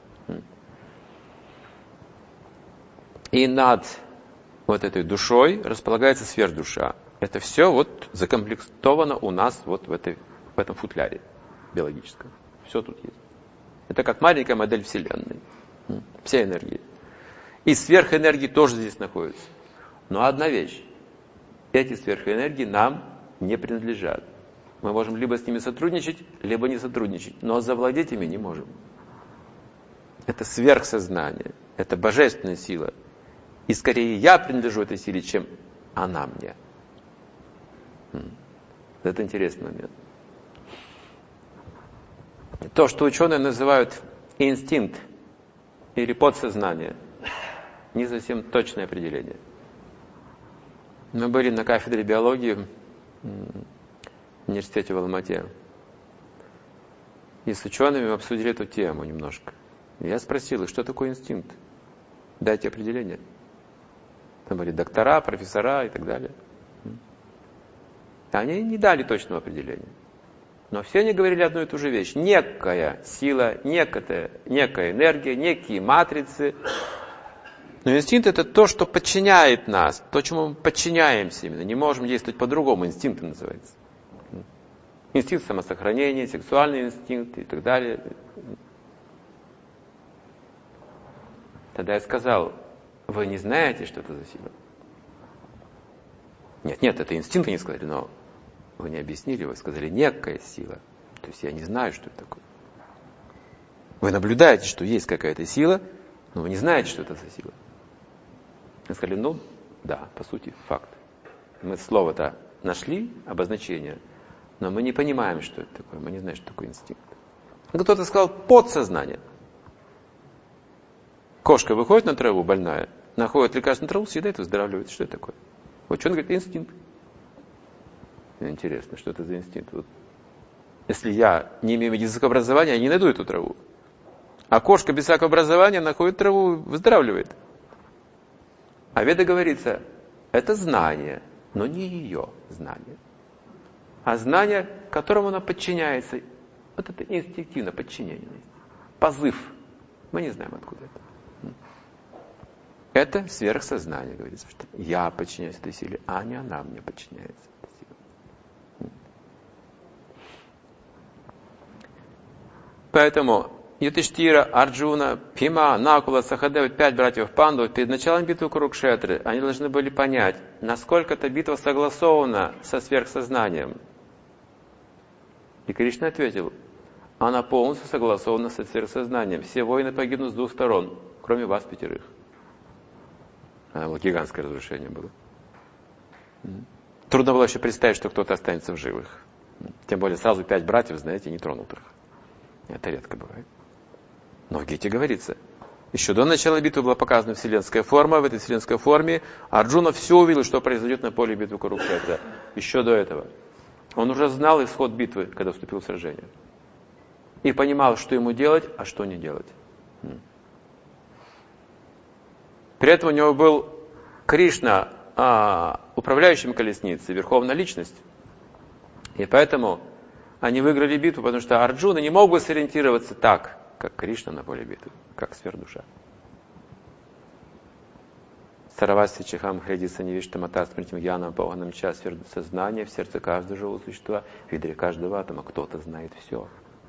И над вот этой душой располагается сверхдуша. Это все вот закомплектовано у нас вот в этом футляре биологическом. Все тут есть. Это как маленькая модель Вселенной. Вся энергия. И сверхэнергии тоже здесь находятся. Но одна вещь. Эти сверхэнергии нам не принадлежат. Мы можем либо с ними сотрудничать, либо не сотрудничать. Но завладеть ими не можем. Это сверхсознание. Это божественная сила. И скорее я принадлежу этой силе, чем она мне. Это интересный момент. То, что ученые называют инстинкт или подсознание, не совсем точное определение. Мы были на кафедре биологии в университете в Алмате. И с учеными мы обсудили эту тему немножко. Я спросил их, что такое инстинкт? Дайте определение. Там были доктора, профессора и так далее. Они не дали точного определения. Но все они говорили одну и ту же вещь. Некая сила, некая энергия, некие матрицы. Но инстинкт — это то, что подчиняет нас, то, чему мы подчиняемся именно. Не можем действовать по-другому, инстинкт называется. Инстинкт самосохранения, сексуальный инстинкт и так далее. Тогда я сказал: вы не знаете, что это за сила? Нет, это инстинкт, они сказали, но вы не объяснили, вы сказали некая сила. То есть я не знаю, что это такое. Вы наблюдаете, что есть какая-то сила, но вы не знаете, что это за сила. Они сказали, да, по сути, факт. Мы слово-то нашли, обозначение, но мы не понимаем, что это такое, мы не знаем, что такое инстинкт. Кто-то сказал подсознание. Кошка выходит на траву больная, находит лекарственную траву, съедает, выздоравливает. Что это такое? Вот что он говорит, инстинкт. Интересно, что это за инстинкт? Вот. Если я не имею медицинского образования, я не найду эту траву. А кошка без всякого образования находит траву, выздоравливает. А в Веде говорится, это знание, но не ее знание. А знание, которому она подчиняется, вот это инстинктивно подчинение. Позыв. Мы не знаем, откуда это. Это сверхсознание, говорится, что я подчиняюсь этой силе, а не она мне подчиняется. Поэтому Юдхиштира, Арджуна, Бхима, Накула, Сахадева, 5 братьев Пандавов, перед началом битвы Курукшетры, они должны были понять, насколько эта битва согласована со сверхсознанием. И Кришна ответил, она полностью согласована со сверхсознанием. Все воины погибнут с 2 сторон, кроме вас 5. Это было гигантское разрушение было. Трудно было еще представить, что кто-то останется в живых. Тем более сразу 5 братьев, знаете, нетронутых. Это редко бывает. Но в Гите говорится, еще до начала битвы была показана вселенская форма. В этой вселенской форме Арджуна все увидел, что произойдет на поле битвы Курукшетра. Еще до этого. Он уже знал исход битвы, когда вступил в сражение. И понимал, что ему делать, а что не делать. При этом у него был Кришна, управляющим колесницей, верховная личность. И поэтому они выиграли битву, потому что Арджуна не мог бы сориентироваться так, как Кришна на поле битвы, как сверхдуша. Сараваси Чахам Хредиса Невиштамата Смритим Янам Пауганам Ча, сознание в сердце каждого живого существа, в ядре каждого атома, кто-то знает все.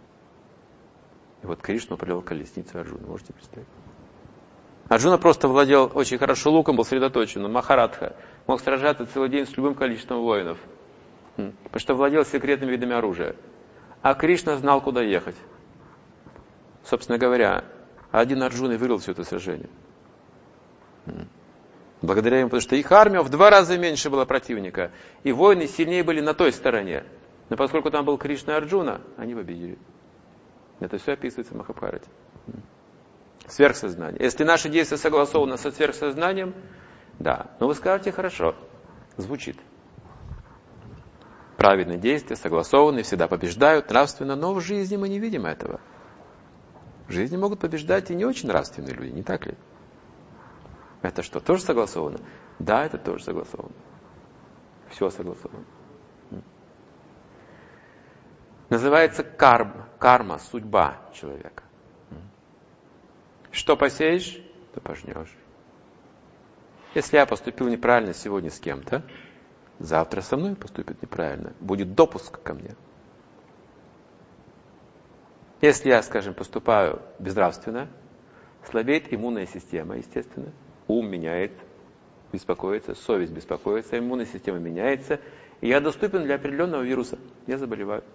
И вот Кришна управлял колесницей Арджуны, можете представить? Арджуна просто владел очень хорошо луком, был сосредоточен, Махарадха, мог сражаться целый день с любым количеством воинов, потому что владел секретными видами оружия. А Кришна знал, куда ехать. Собственно говоря, один Арджуна выиграл все это сражение. Благодаря ему, потому что их армия в 2 раза меньше была противника, и воины сильнее были на той стороне. Но поскольку там был Кришна и Арджуна, они победили. Это все описывается в Махабхарате. Сверхсознание. Если наши действия согласованы со сверхсознанием, да. Но вы скажете, хорошо, звучит. Правильные действия, согласованные, всегда побеждают нравственно, но в жизни мы не видим этого. В жизни могут побеждать и не очень нравственные люди, не так ли? Это что, тоже согласовано? Да, это тоже согласовано. Все согласовано. Называется карма, судьба человека. Что посеешь, то пожнешь. Если я поступил неправильно сегодня с кем-то, завтра со мной поступит неправильно. Будет допуск ко мне. Если я, скажем, поступаю безнравственно, слабеет иммунная система, естественно. Ум меняет, беспокоится, совесть беспокоится, иммунная система меняется. И я доступен для определенного вируса. Я заболеваю.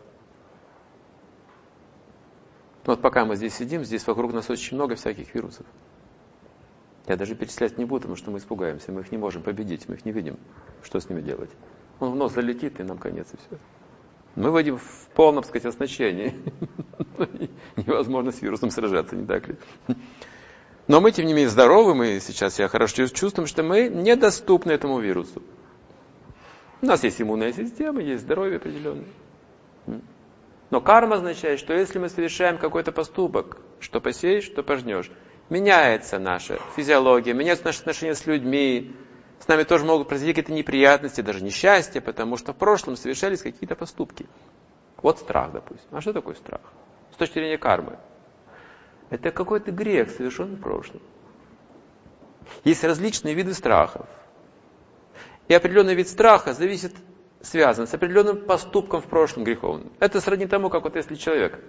Вот пока мы здесь сидим, здесь вокруг нас очень много всяких вирусов. Я даже перечислять не буду, потому что мы испугаемся, мы их не можем победить, мы их не видим. Что с ними делать? Он в нос залетит, и нам конец, и все. Мы выйдем в полном, так сказать, оснащении. Невозможно с вирусом сражаться, не так ли? Но мы, тем не менее, здоровы, мы сейчас себя хорошо чувствуем, что мы недоступны этому вирусу. У нас есть иммунная система, есть здоровье определенное. Но карма означает, что если мы совершаем какой-то поступок, что посеешь, что пожнешь, меняется наша физиология, меняются наши отношения с людьми, с нами тоже могут произойти какие-то неприятности, даже несчастья, потому что в прошлом совершались какие-то поступки. Вот страх, допустим. А что такое страх? С точки зрения кармы. Это какой-то грех, совершенный в прошлом. Есть различные виды страхов. И определенный вид страха связан с определенным поступком в прошлом греховным. Это сродни тому, как вот если человек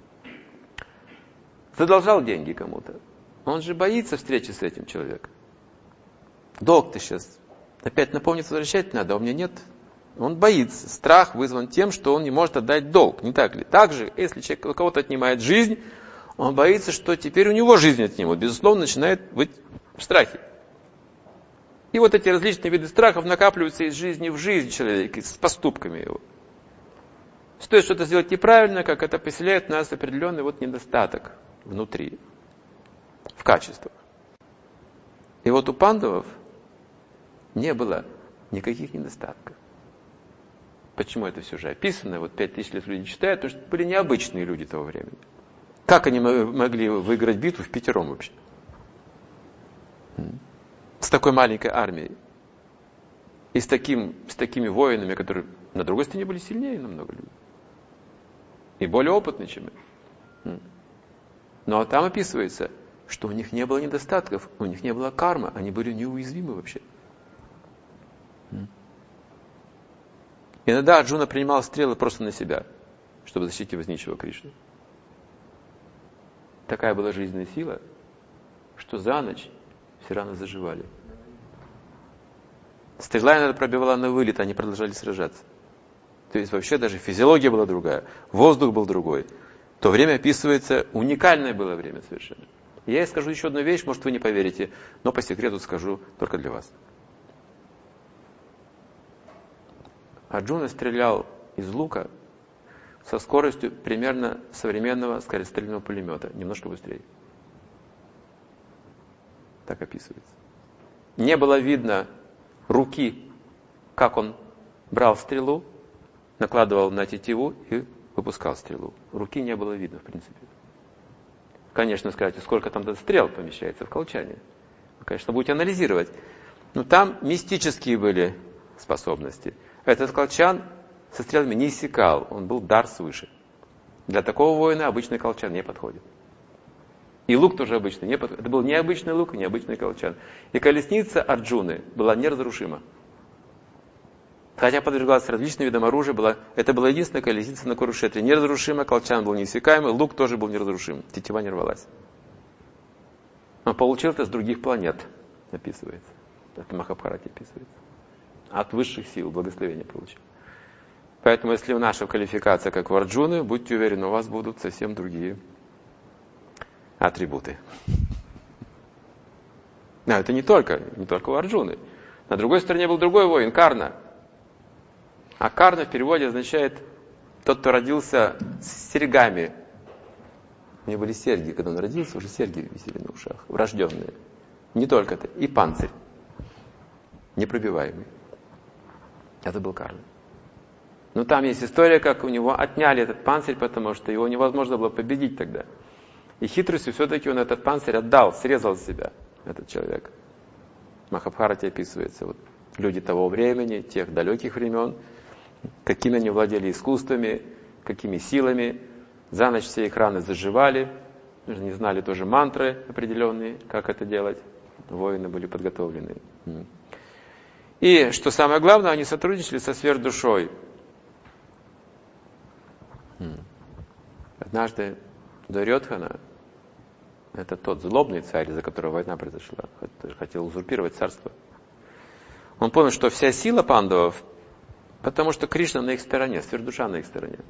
задолжал деньги кому-то, он же боится встречи с этим человеком. Долг-то сейчас опять напомнить, возвращать надо, а у меня нет. Он боится. Страх вызван тем, что он не может отдать долг. Не так ли? Также, если человек у кого-то отнимает жизнь, он боится, что теперь у него жизнь отнимут. Безусловно, начинает быть в страхе. И вот эти различные виды страхов накапливаются из жизни в жизнь человека, с поступками его. Стоит что-то сделать неправильно, как это поселяет в нас определенный вот недостаток внутри, в качествах. И вот у пандавов не было никаких недостатков. Почему это все же описано? Вот 5000 лет люди читают, потому что это были необычные люди того времени. Как они могли выиграть битву впятером вообще? С такой маленькой армией. И с такими воинами, которые на другой стороне были сильнее намного людей. И более опытные, чем мы. Но там описывается, что у них не было недостатков, у них не было кармы, они были неуязвимы вообще. Иногда Арджуна принимал стрелы просто на себя, чтобы защитить возничего Кришну. Такая была жизненная сила, что за ночь все раны заживали. Стрела иногда пробивала на вылет, они продолжали сражаться. То есть вообще даже физиология была другая, воздух был другой. То время описывается, уникальное было время совершенно. Я скажу еще одну вещь, может вы не поверите, но по секрету скажу только для вас. Арджуна стрелял из лука со скоростью примерно современного скорострельного пулемета, немножко быстрее. Так описывается. Не было видно руки, как он брал стрелу, накладывал на тетиву и выпускал стрелу. Руки не было видно, в принципе. Конечно, скажете, сколько там стрел помещается в колчане. Вы, конечно, будете анализировать. Но там мистические были способности. Этот колчан со стрелами не иссякал, он был дар свыше. Для такого воина обычный колчан не подходит. И лук тоже обычный не подходит. Это был необычный лук и необычный колчан. И колесница Арджуны была неразрушима. Хотя подвергалась различным видам оружия, это была единственная колесница на Курушетре. Неразрушимая, колчан был неиссякаемый, лук тоже был неразрушим. Тетива не рвалась. Он получил это с других планет, описывается. Это в Махабхарате описывается. От высших сил благословения получил. Поэтому, если наша квалификация как у Арджуны, будьте уверены, у вас будут совсем другие атрибуты. Но это не только у Арджуны. На другой стороне был другой воин, Карна. А Карна в переводе означает тот, кто родился с серьгами. У него были серьги, когда он родился, уже серьги висели на ушах, врожденные. Не только это, и панцирь, непробиваемый. Это был Карна. Но там есть история, как у него отняли этот панцирь, потому что его невозможно было победить тогда. И хитростью все-таки он этот панцирь отдал, срезал себя, этот человек. В Махабхарате описывается, вот, люди того времени, тех далеких времен, какими они владели искусствами, какими силами. За ночь все экраны заживали. Не знали тоже мантры определенные, как это делать. Воины были подготовлены. И, что самое главное, они сотрудничали со сверхдушой. Однажды Дурьодхана, это тот злобный царь, из-за которого война произошла, хотел узурпировать царство. Он понял, что вся сила пандавов, потому что Кришна на их стороне, сверхдуша на их стороне.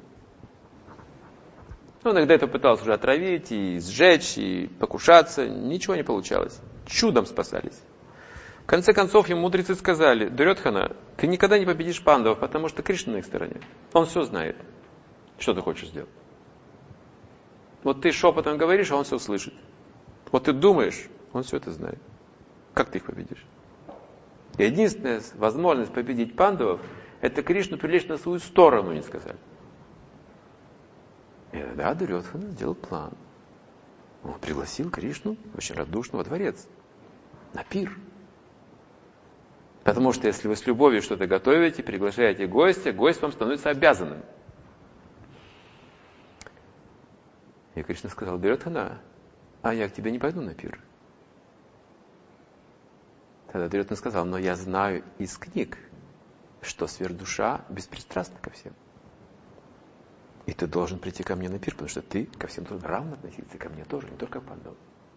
Он иногда это пытался уже отравить, и сжечь, и покушаться. Ничего не получалось. Чудом спасались. В конце концов, ему мудрецы сказали: Дурьодхана, ты никогда не победишь пандавов, потому что Кришна на их стороне. Он все знает. Что ты хочешь сделать? Вот ты шепотом говоришь, а он все слышит. Вот ты думаешь, он все это знает. Как ты их победишь? И единственная возможность победить пандавов, это Кришну привлечь на свою сторону, не сказали. И тогда Дурьодхана сделал план. Он пригласил Кришну очень радушно во дворец, на пир. Потому что если вы с любовью что-то готовите, приглашаете гостя, гость вам становится обязанным. И Кришна сказал: Дурьодхана, а я к тебе не пойду на пир. Тогда Дурьодхана сказал: но я знаю из книг, что сверхдуша беспристрастна ко всем. И ты должен прийти ко мне на пир, потому что ты ко всем должен равно относиться, ко мне тоже, не только к пандавам.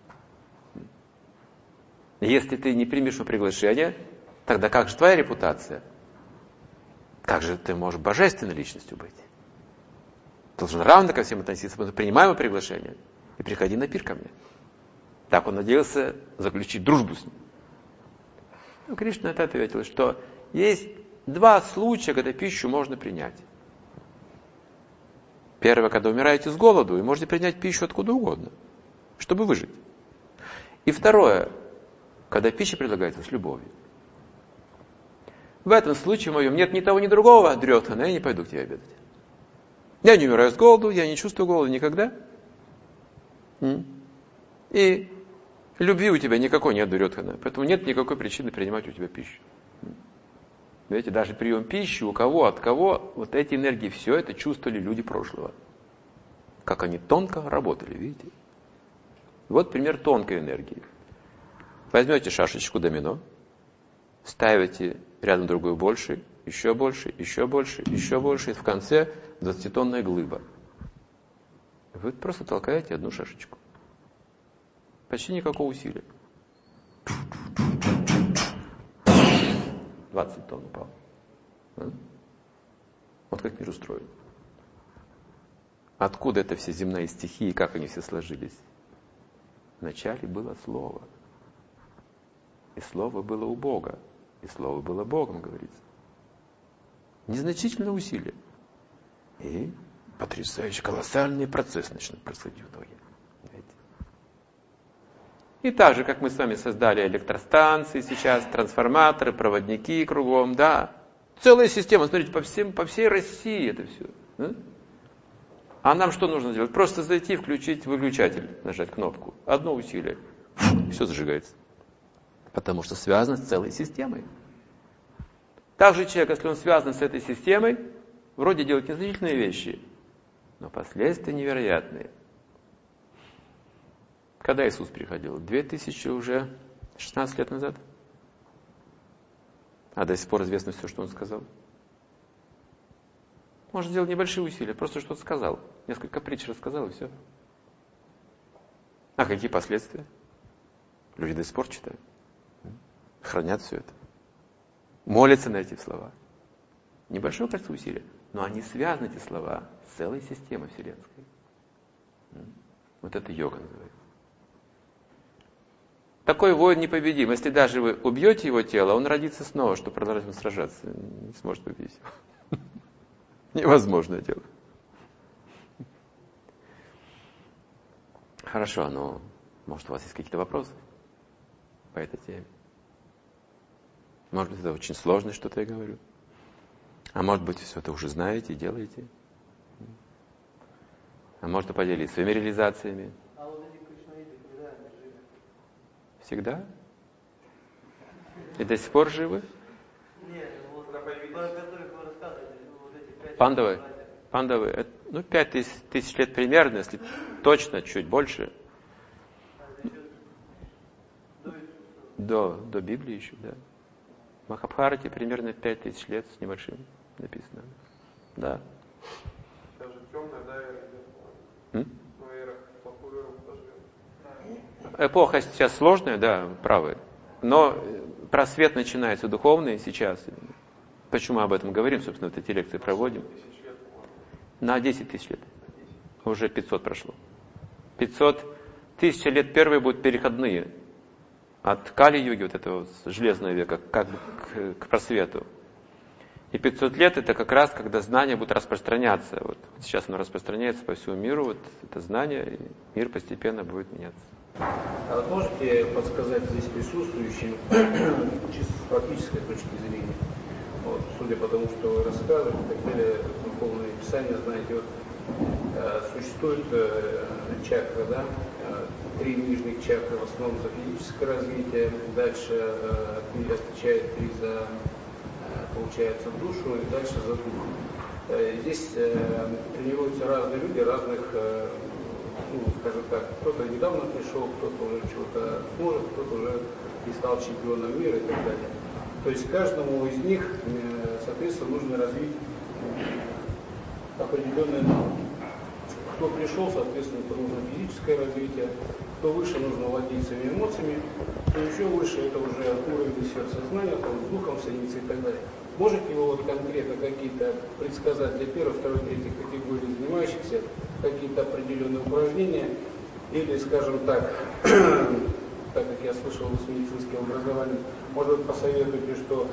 Если ты не примешь приглашение, тогда как же твоя репутация? Как же ты можешь божественной личностью быть? Ты должен равно ко всем относиться, потому что принимаем приглашение и приходи на пир ко мне. Так он надеялся заключить дружбу с ним. Но Кришна это ответил, что есть два случая, когда пищу можно принять. Первое, когда умираете с голоду, и можете принять пищу откуда угодно, чтобы выжить. И второе, когда пища предлагается с любовью. В этом случае моем нет ни того, ни другого, Дурьодхана, я не пойду к тебе обедать. Я не умираю с голоду, я не чувствую голода никогда. И любви у тебя никакой нет, Дурьодхана, поэтому нет никакой причины принимать у тебя пищу. Видите, даже прием пищи, у кого, от кого, вот эти энергии, все это чувствовали люди прошлого. Как они тонко работали, видите? Вот пример тонкой энергии. Возьмете шашечку домино, ставите рядом другую больше, еще больше, еще больше, еще больше, и в конце 20-тонная глыба. Вы просто толкаете одну шашечку. Почти никакого усилия. 20 тонн упал. Вот как мир устроен. Откуда это все земные стихии, как они все сложились? Вначале было Слово. И Слово было у Бога. И Слово было Богом, говорится. Незначительное усилие. И потрясающий, колоссальный процесс начнет происходить в итоге. И так же, как мы с вами создали электростанции сейчас, трансформаторы, проводники кругом, да. Целая система, смотрите, по всей России это все. Да? А нам что нужно делать? Просто зайти, включить выключатель, нажать кнопку. Одно усилие. Все зажигается. Потому что связано с целой системой. Также человек, если он связан с этой системой, вроде делает незначительные вещи, но последствия невероятные. Когда Иисус приходил? 2000 уже 16 лет назад. А до сих пор известно все, что Он сказал. Можно сделать небольшие усилия, просто что-то сказал. Несколько притч рассказал, и все. А какие последствия? Люди до сих пор читают. Хранят все это. Молятся на эти слова. Небольшое количество усилий, но они связаны, эти слова, с целой системой вселенской. Вот это йога называется. Такой воин непобедим. Если даже вы убьете его тело, он родится снова, чтобы продолжать сражаться. Не сможет победить его. Невозможное дело. Хорошо, но может у вас есть какие-то вопросы по этой теме? Может быть, это очень сложно, что-то я говорю. А может быть, все это уже знаете и делаете. А может, поделиться своими реализациями. Всегда? И до сих пор живы? Нет, вот про которых вы рассказывали, вот эти 5. Пандавы. 5000 лет примерно, если точно, чуть больше. До Библии еще, да. В Махабхарате примерно 5000 лет с небольшим написано. Да. Даже темная, да, эра. Эпоха сейчас сложная, да, правы. Но просвет начинается духовный сейчас. Почему мы об этом говорим, собственно, вот эти лекции проводим? На 10 тысяч лет. Уже 500 прошло. 500 тысяч лет первые будут переходные. От Кали-юги, вот этого железного века, как бы к просвету. И 500 лет это как раз, когда знания будут распространяться. Вот сейчас оно распространяется по всему миру, вот это знание, и мир постепенно будет меняться. А вы можете подсказать здесь присутствующим, чисто с практической точки зрения, вот, судя по тому, что вы рассказываете, и так далее, духовное писание, знаете, вот, существует чакра, да, 3 нижних чакры в основном за физическое развитие, дальше отличает 3 за, получается, душу и дальше за дух. Здесь тренируются разные люди, разных, скажем так, кто-то недавно пришел, кто-то уже чего-то может, кто-то уже и стал чемпионом мира и так далее. То есть каждому из них, соответственно, нужно развить определенные навыки. Кто пришел, соответственно, то нужно физическое развитие, кто выше, нужно владеть своими эмоциями, кто еще выше, это уже уровень сверхсознания, там, с духом соединиться и так далее. Можете его вот конкретно какие-то предсказать для первой, второй, третьей категории занимающихся, какие-то определенные упражнения, или, скажем так, так как я слышал с медицинским образованием, может быть, посоветуете, что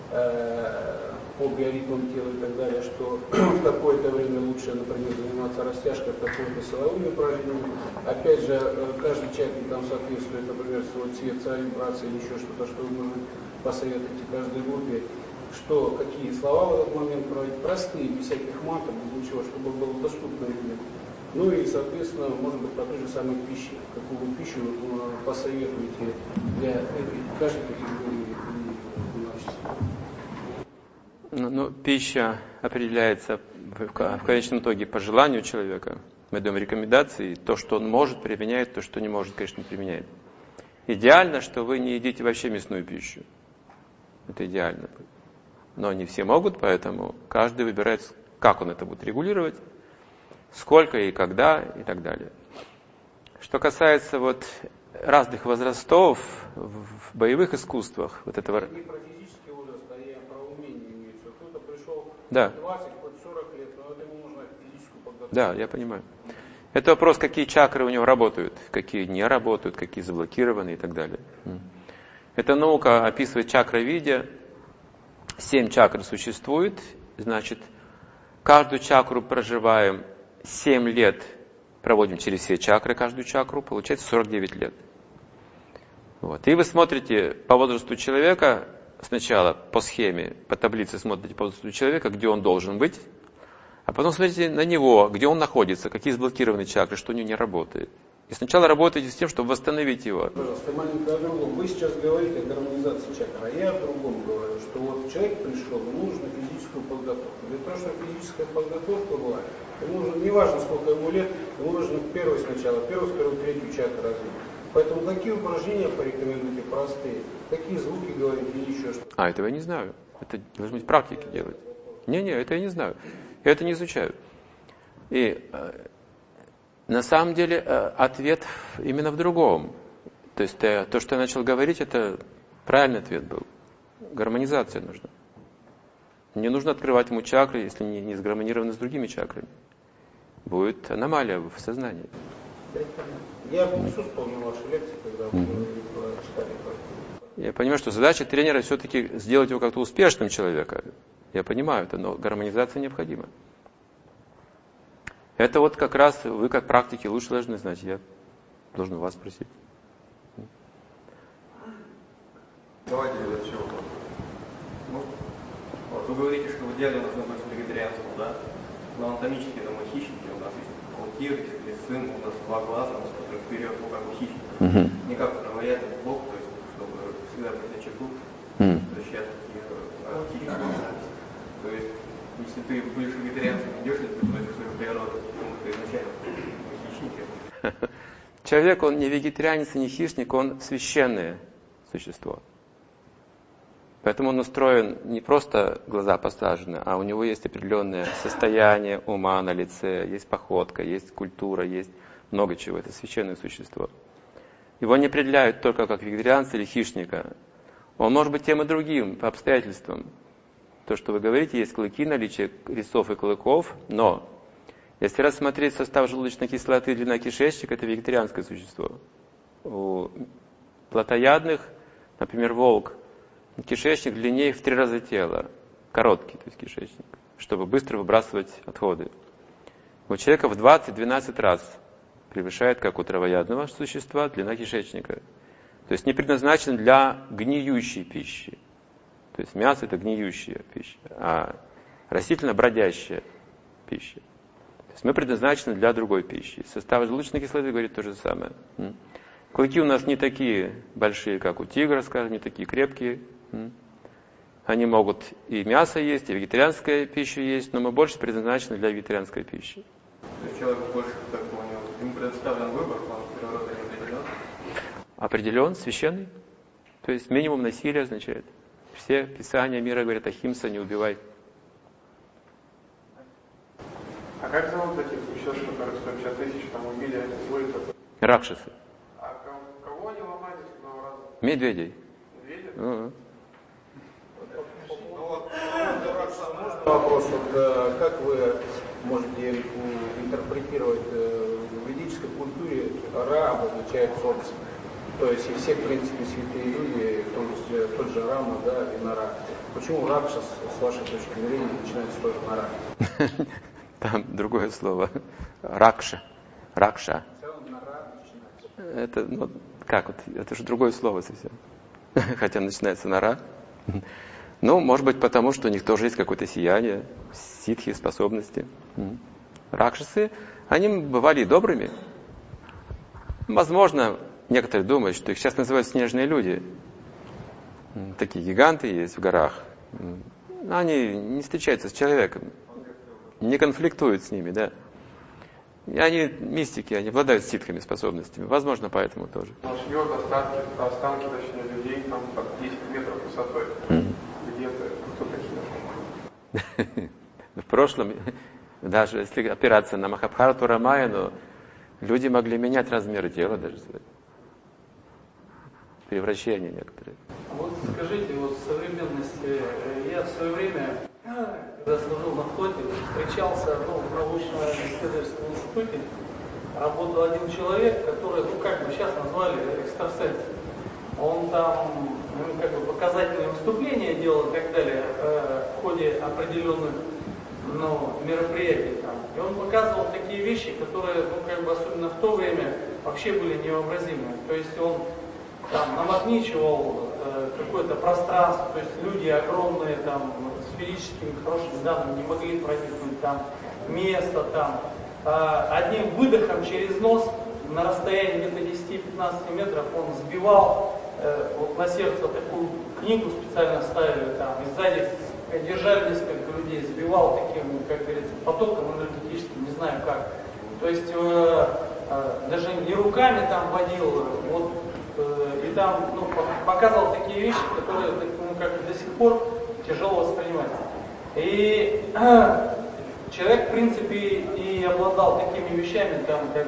по биоритмам тела и так далее, что в такое-то время лучше, например, заниматься растяжкой, в такое-то силовыми упражнениями. Опять же, каждый чакре там соответствует, например, свой цвет, своя вибрация или еще что-то, что вы, может, посоветуете каждой группе, что, какие слова в этот момент проводить, простые, без всяких матов, без ничего, чтобы было доступно людям. Ну и, соответственно, может быть, по той же самой пище, какую пищу вы посоветуете для каждой категории имущества. Ну, пища определяется в конечном итоге по желанию человека. Мы даем рекомендации, то, что он может, применяет, то, что не может, конечно, не применяет. Идеально, что вы не едите вообще мясную пищу. Это идеально. Но не все могут, поэтому каждый выбирает, как он это будет регулировать, сколько и когда и так далее. Что касается вот разных возрастов в боевых искусствах, вот этого... Не про физический возраст, а я про умение имеется. Кто-то пришел да. 20, хоть 40 лет, но это ему нужно физическую подготовку. Да, я понимаю. Это вопрос, какие чакры у него работают, какие не работают, какие заблокированы и так далее. Эта наука описывает чакровидение. 7 чакр существует, значит, каждую чакру проживаем 7 лет, проводим через все чакры, каждую чакру, получается 49 лет. Вот. И вы смотрите по возрасту человека, сначала по схеме, по таблице смотрите по возрасту человека, где он должен быть, а потом смотрите на него, где он находится, какие заблокированные чакры, что у него не работает. И сначала работайте с тем, чтобы восстановить его. Пожалуйста, маленько о другом. Вы сейчас говорите о гармонизации чакр, а я о другом говорю, что вот человек пришел, ему нужно физическую подготовку. Для того, чтобы физическая подготовка была, ему нужно, неважно сколько ему лет, ему нужно первую, вторую, третью чакру развить. Поэтому какие упражнения порекомендуете простые? Какие звуки говорите или еще что-то? Этого я не знаю. Это должны быть практики делать. Не, это я не знаю. Я это не изучаю. И на самом деле ответ именно в другом. То есть то, что я начал говорить, это правильный ответ был. Гармонизация нужна. Не нужно открывать ему чакры, если не сгармонированы с другими чакрами. Будет аномалия в сознании. Я внесу вполне ваши лекции, когда вы читали. Я понимаю, что задача тренера все-таки сделать его как-то успешным человека. Я понимаю это, но гармонизация необходима. Это вот как раз вы, как практики, лучше должны знать. Я должен вас спросить. Давайте для чего? Вот, вы говорите, что в идеале должно быть вегетарианство, да? Но анатомически это мы хищники, у нас есть тигр, сын, у нас 2 глаза, у нас вперед, как у хищника. Не как правоядный бог, то есть, чтобы всегда быть на чеку, защищать таких хищников. То есть, Если ты будешь вегетарианцем, идешь ли ты против своей природы, потому что изначально хищник. Человек, он не вегетарианец и не хищник, он священное существо. Поэтому он устроен не просто глаза посажены, а у него есть определенное состояние ума на лице, есть походка, есть культура, есть много чего. Это священное существо. Его не определяют только как вегетарианца или хищника. Он может быть тем и другим по обстоятельствам. То, что вы говорите, есть клыки, наличие резцов и клыков, но если рассмотреть состав желудочной кислоты и длина кишечника, это вегетарианское существо. У плотоядных, например, волк, кишечник длиннее в 3 раза тела, короткий, то есть кишечник, чтобы быстро выбрасывать отходы. У человека в 20-12 раз превышает, как у травоядного существа, длина кишечника. То есть не предназначен для гниющей пищи. То есть мясо это гниющая пища, а растительно бродящая пища. То есть мы предназначены для другой пищи. Состав желудочной кислоты говорит то же самое. Клыки у нас не такие большие, как у тигра, скажем, не такие крепкие. Они могут и мясо есть, и вегетарианская пища есть, но мы больше предназначены для вегетарианской пищи. То есть человек больше, так понял, ему предоставлен выбор, он природа не определен? Определен, священный. То есть минимум насилия означает. Все писания мира говорят: ахимса, не убивай. А как зовут таких существ, которые 150 тысяч там убили, Ракшасы. А кого они ломали с одного раза? Медведей. Медведей? Вопрос, как вы можете интерпретировать в ведической культуре Ра обозначает солнце? То есть и все, в принципе, святые люди, в том числе тот же Рама, да, и Нара. Почему Ракшас, с вашей точки зрения, начинается тоже Нара? Там другое слово. Ракша. Ракша. В целом Нара начинается. Это, ну, как вот, это же другое слово совсем. Хотя начинается Нара. Ну, может быть, потому что у них тоже есть какое-то сияние, ситхи, способности. Ракшасы, они бывали и добрыми. Возможно, некоторые думают, что их сейчас называют снежные люди. Такие гиганты есть в горах. Они не встречаются с человеком, не конфликтуют с ними, да. И они мистики, они обладают ситхами, способностями. Возможно, поэтому тоже. Нашьет останки, точнее, людей там под 10 метров высотой. Где-то кто такие? В прошлом, даже если опираться на Махабхарату, Рамаяну, люди могли менять размеры тела даже свои. Превращения некоторые. Вот скажите, вот в современности, я в свое время, когда служил на флоте, встречался в научно-исследовательском институте, работал один человек, который, сейчас назвали экстрасенс. Он там, показательные выступления делал и так далее в ходе определенных мероприятий там. И он показывал такие вещи, которые, особенно в то время, вообще были невообразимы. То есть он там намагничивал какое-то пространство, то есть люди огромные там с физическими хорошими данными не могли проникнуть там место там. Одним выдохом через нос на расстоянии где-то 10-15 метров он сбивал на сердце такую книгу специально ставили там, и сзади держали несколько людей, сбивал таким, как говорится, потоком энергетическим, не знаю как. То есть даже не руками там водил, и там показывал такие вещи, которые до сих пор тяжело воспринимать. И человек, в принципе, и обладал такими вещами,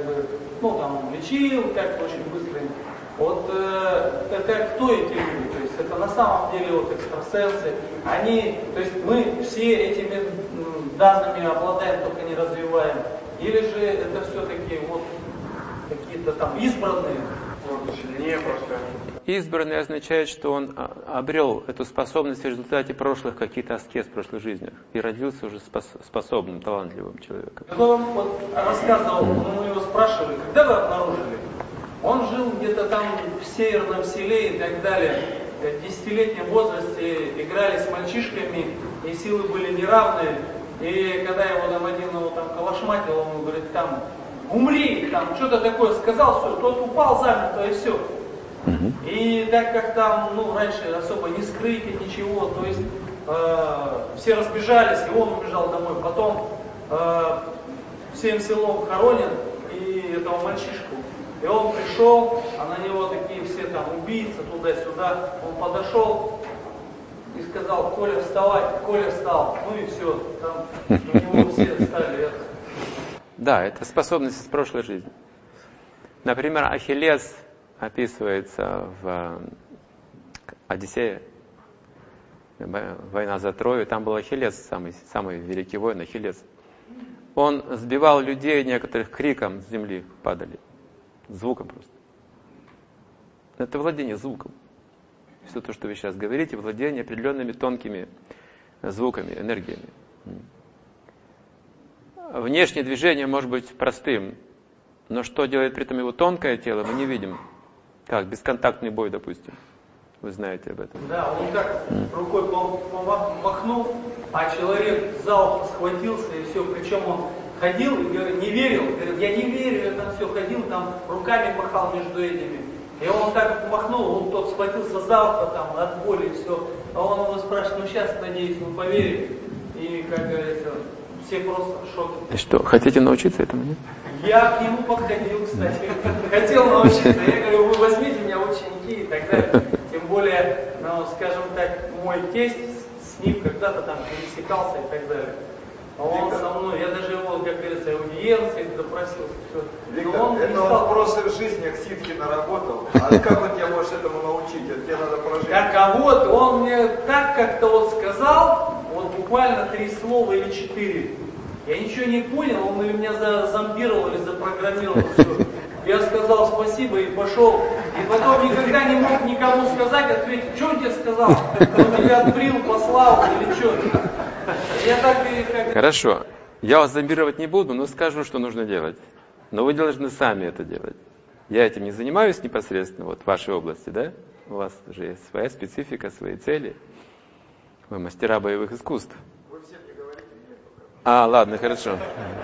лечил как-то очень быстро. Вот это кто эти люди? То есть это на самом деле экстрасенсы. То есть мы все этими данными обладаем, только не развиваем. Или же это все-таки какие-то там избранные? Сильнее просто. Избранный означает, что он обрел эту способность в результате прошлых каких-то аскез в прошлых жизнях и родился уже способным, талантливым человеком. Он рассказывал, мы его спрашивали, когда вы обнаружили? Он жил где-то там в северном селе и так далее. В 10-летнем возрасте играли с мальчишками, и силы были неравные. И когда его там один калашматил, он говорит, умри, что-то такое сказал, все, тот упал замертво и все. И так как раньше особо не скрыть ничего, то есть все разбежались, и он убежал домой. Потом всем селом хоронят и этого мальчишку. И он пришел, а на него такие все там убийцы туда-сюда. Он подошел и сказал: Коля, вставай. Коля встал. Ну и все. Там у него все стали. Да, это способность из прошлой жизни. Например, Ахиллес описывается в Одиссее. Война за Трою. Там был Ахиллес, самый великий воин, Ахиллес. Он сбивал людей, некоторых криком с земли падали. Звуком просто. Это владение звуком. Все то, что вы сейчас говорите, владение определенными тонкими звуками, энергиями. Внешнее движение может быть простым, но что делает при этом его тонкое тело, мы не видим. Как бесконтактный бой, допустим. Вы знаете об этом. Да, он так рукой махнул, а человек за ухо схватился и все. Причем он ходил и говорит, не верил. Говорит, я не верю, я там все ходил, там руками махал между этими. И он так махнул, он тот схватился за ухо там от боли и все. А он его спрашивает, ну сейчас, надеюсь, вы поверите. И, как говорится, все просто в шоке. И что, хотите научиться этому, нет? Я к нему подходил, кстати. Хотел научиться. Я говорю, вы возьмите меня в ученики и так далее. Тем более, ну, скажем так, мой тесть с ним когда-то там пересекался и так далее. А он со мной, я даже его, как говорится, аудиенции запросил. Виктор, это он в прошлой жизни к ситке наработал. А как он тебя может этому научить? Это тебе надо прожить. Как, а вот он мне так как-то вот сказал, вот буквально 3 слова или 4. Я ничего не понял, он меня зазомбировал или запрограммировал. Все. Я сказал спасибо и пошел. И потом никогда не мог никому сказать, ответить, что он тебе сказал? Он меня отбрил, послал или что? Я так и как... Хорошо. Я вас зомбировать не буду, но скажу, что нужно делать. Но вы должны сами это делать. Я этим не занимаюсь непосредственно, вот в вашей области, да? У вас же есть своя специфика, свои цели. Вы мастера боевых искусств. Ладно, хорошо.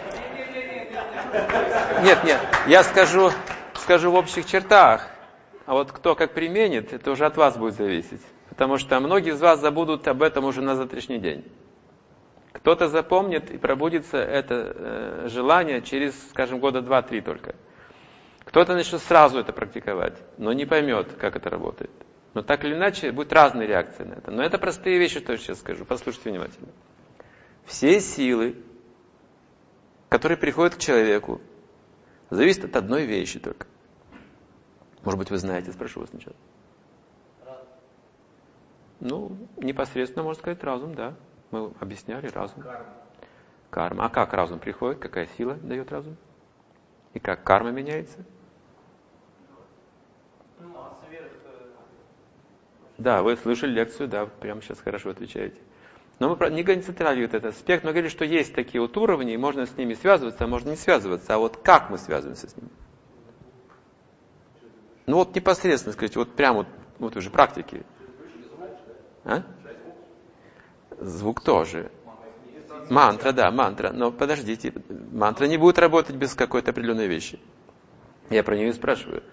Нет, я скажу в общих чертах. А вот кто как применит, это уже от вас будет зависеть. Потому что многие из вас забудут об этом уже на завтрашний день. Кто-то запомнит и пробудится это желание через, скажем, года 2-3 только. Кто-то начнет сразу это практиковать, но не поймет, как это работает. Но так или иначе, будут разные реакции на это. Но это простые вещи, что я сейчас скажу. Послушайте внимательно. Все силы, которые приходят к человеку, зависят от одной вещи только. Может быть, вы знаете, спрошу вас сначала. Ну, непосредственно, можно сказать, разум, да. Мы объясняли разум. Карма. А как разум приходит? Какая сила дает разум? И как карма меняется? Да, вы слышали лекцию, да, прямо сейчас хорошо отвечаете. Но мы не концентрируем этот аспект, мы говорили, что есть такие вот уровни, и можно с ними связываться, а можно не связываться. А вот как мы связываемся с ними? Ну вот непосредственно, скажите, вот прямо вот уже практики. А? Звук тоже. Мантра, да, мантра. Но подождите, мантра не будет работать без какой-то определенной вещи. Я про нее и спрашиваю.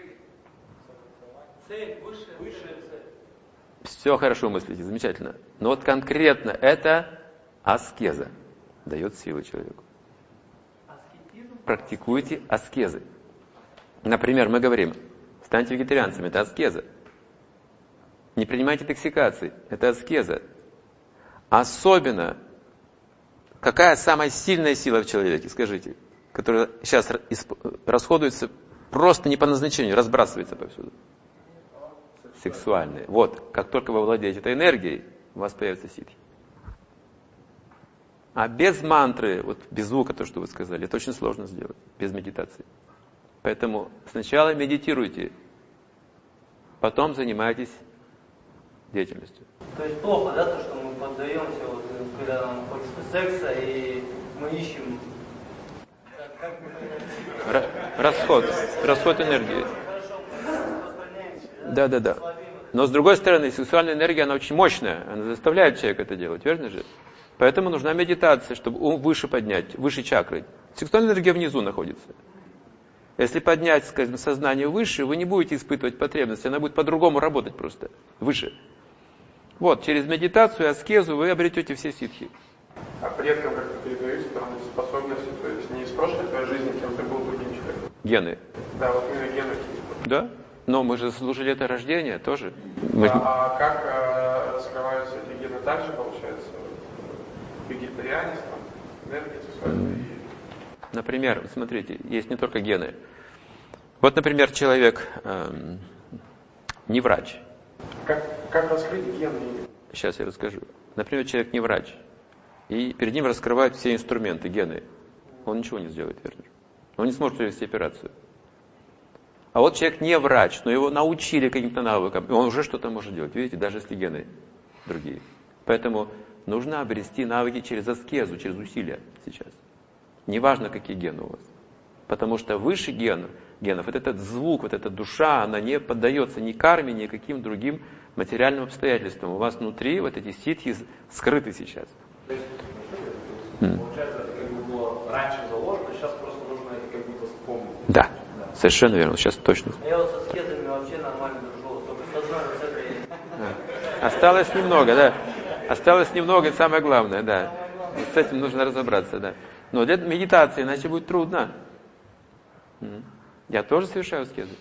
Цель, высшая цель. Все хорошо мыслите, замечательно. Но вот конкретно это аскеза дает силы человеку. Практикуйте аскезы. Например, мы говорим, станьте вегетарианцами, это аскеза. Не принимайте токсикации, это аскеза. Особенно, какая самая сильная сила в человеке, скажите, которая сейчас расходуется просто не по назначению, разбрасывается повсюду. Сексуальные. Вот, как только вы владеете этой энергией, у вас появятся ситхи. А без мантры, вот без звука, то, что вы сказали, это очень сложно сделать, без медитации. Поэтому сначала медитируйте, потом занимайтесь деятельностью. То есть плохо, да, то, что мы поддаемся, вот, когда нам хочется секса, и мы ищем... Расход энергии. Да. Но с другой стороны, сексуальная энергия, она очень мощная. Она заставляет человека это делать, верно же? Поэтому нужна медитация, чтобы ум выше поднять, выше чакры. Сексуальная энергия внизу находится. Если поднять, скажем, сознание выше, вы не будете испытывать потребности, она будет по-другому работать просто, выше. Вот, через медитацию, аскезу вы обретете все ситхи. А предкам как-то передаются там способности, то есть не из прошлой твоей жизни, кем ты был другим человеком? Гены. Да, вот именно гены. Да? Но мы же заслужили это рождение тоже. А как раскрываются эти гены также, получается, вегетарианством, энергией сексуальной? Например, смотрите, есть не только гены. Вот, например, человек не врач. Как раскрыть гены? Сейчас я расскажу. Например, человек не врач. И перед ним раскрывают все инструменты, гены. Он ничего не сделает, верно? Он не сможет провести операцию. А вот человек не врач, но его научили каким-то навыкам, и он уже что-то может делать. Видите, даже если гены другие. Поэтому нужно обрести навыки через аскезу, через усилия сейчас. Неважно, какие гены у вас. Потому что выше генов, вот этот звук, вот эта душа, она не поддается ни карме, ни каким другим материальным обстоятельствам. У вас внутри вот эти ситхи скрыты сейчас. То есть, получается, это как бы было раньше заложено, сейчас просто нужно это как будто вспомнить. Да, совершенно верно, сейчас точно. Я вот со скетами вообще нормально дружу, только сознание с этой... Осталось немного, да. Осталось немного, это самое главное, да. Вот с этим нужно разобраться, да. Но для медитации иначе будет трудно. Я тоже совершаю аскезу.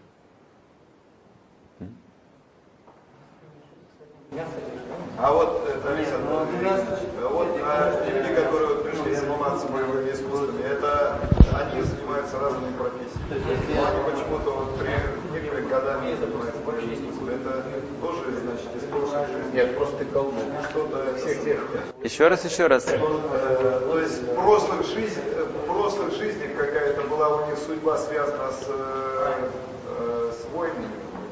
А вот, Александр, вот люди, которые пришли заниматься боевыми искусствами, это они занимаются разными профессиями. Но они почему-то вот при некоторых годах не занимаются боевыми искусствами. Это тоже, значит, из прошлой жизни. Нет, просто ты колдун. Что-то всех тех. Еще раз. То есть в прошлых жизнях какая-то была у них судьба связана с войнами.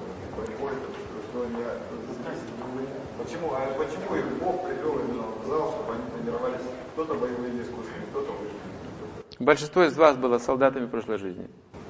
Почему их Бог привел именно в зал, чтобы они тренировались кто-то боевыми искусствами, кто-то выжившими? Большинство из вас было солдатами в прошлой жизни.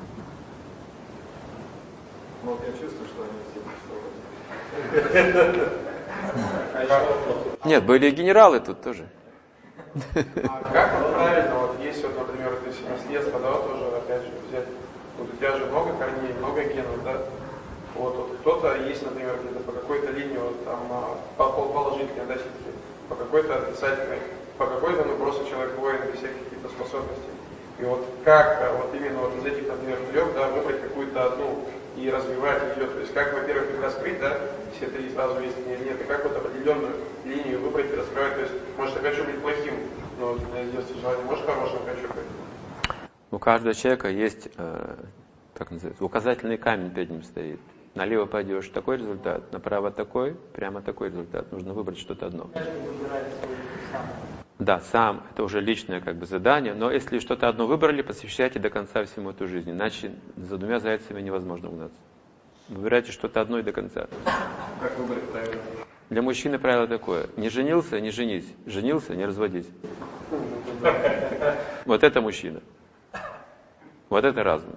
Вот я чувствую, что они все солдаты. Нет, были и генералы тут тоже. А как вот правильно, вот есть вот, например, то есть наследство, да, тоже, опять же, взять, вот у тебя же много корней, много генов, да? Вот кто-то есть, например, где-то по какой-то линии вот, там, положительной, да, по какой-то отрицательной, по какой-то, ну, просто человек воин без всяких каких-то способностей. И вот как вот именно вот из этих, например, трех, да, выбрать какую-то одну и развивать ее. То есть как, во-первых, их раскрыть, да, все три сразу есть, нет, и как вот определенную линию выбрать и раскрывать. То есть, может, я хочу быть плохим, но у меня есть желание, может, хорошим хочу быть. У каждого человека есть, как называется, указательный камень перед ним стоит. Налево пойдешь, такой результат, направо такой, прямо такой результат. Нужно выбрать что-то одно. Да, сам, это уже личное как бы задание, но если что-то одно выбрали, посвящайте до конца всему эту жизнь, иначе за двумя зайцами невозможно угнаться. Выбирайте что-то одно и до конца. Как выбрать правильно? Для мужчины правило такое: не женился, не женись, женился, не разводись. Вот это мужчина. Вот это разум.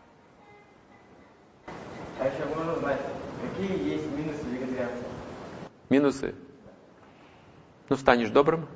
А еще можно знать, какие есть минусы вегетарианства? Минусы? Ну, станешь добрым.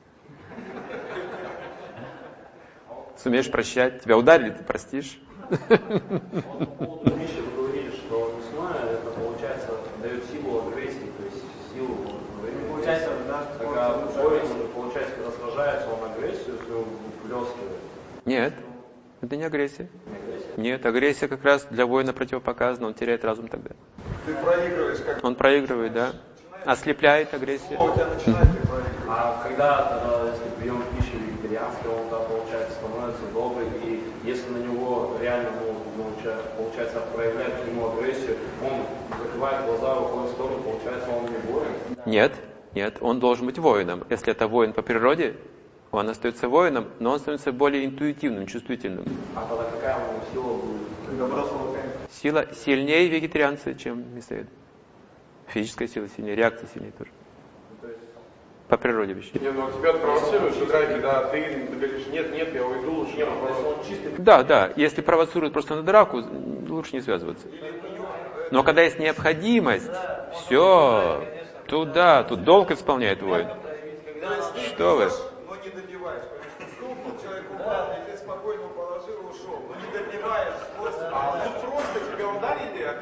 Сумеешь прощать. Тебя ударили, ты простишь. Вот по поводу пищи вы говорили, что мясное, это, получается, дает силу агрессии, то есть силу Получается, да, когда воин, получается, когда сражается, он агрессию свою выплескивает. Нет, это не агрессия. Нет, агрессия как раз для воина противопоказана, он теряет разум тогда. Ты проигрываешь как... Он проигрывает, да. Ослепляет агрессия. У тебя начинает ты проигрывать. А когда, если прием пищи вегетарианской, он, да, получается, становится добрый, и если на него реально, получается, проявляет к нему агрессию, он закрывает глаза, уходит в сторону, получается, он не воин? Нет, он должен быть воином. Если это воин по природе, он остается воином, но он становится более интуитивным, чувствительным. А тогда какая у него сила будет? Сила сильнее вегетарианца, чем мясоед. Физическая сила сильнее, реакция сильнее тоже. По природе вещей. Не, ну тебя провоцируют в драке, да, ты говоришь, нет, я уйду, лучше не провоцируют. Да, если провоцируют просто на драку, лучше не связываться. Но когда есть необходимость, все, тут долг исполняет воин. Что вы? Но не добиваешь, потому что стукнул, человек упал, и ты спокойно положил и ушел. Но не добиваешь, А тут просто тебя ударили, а ты говоришь,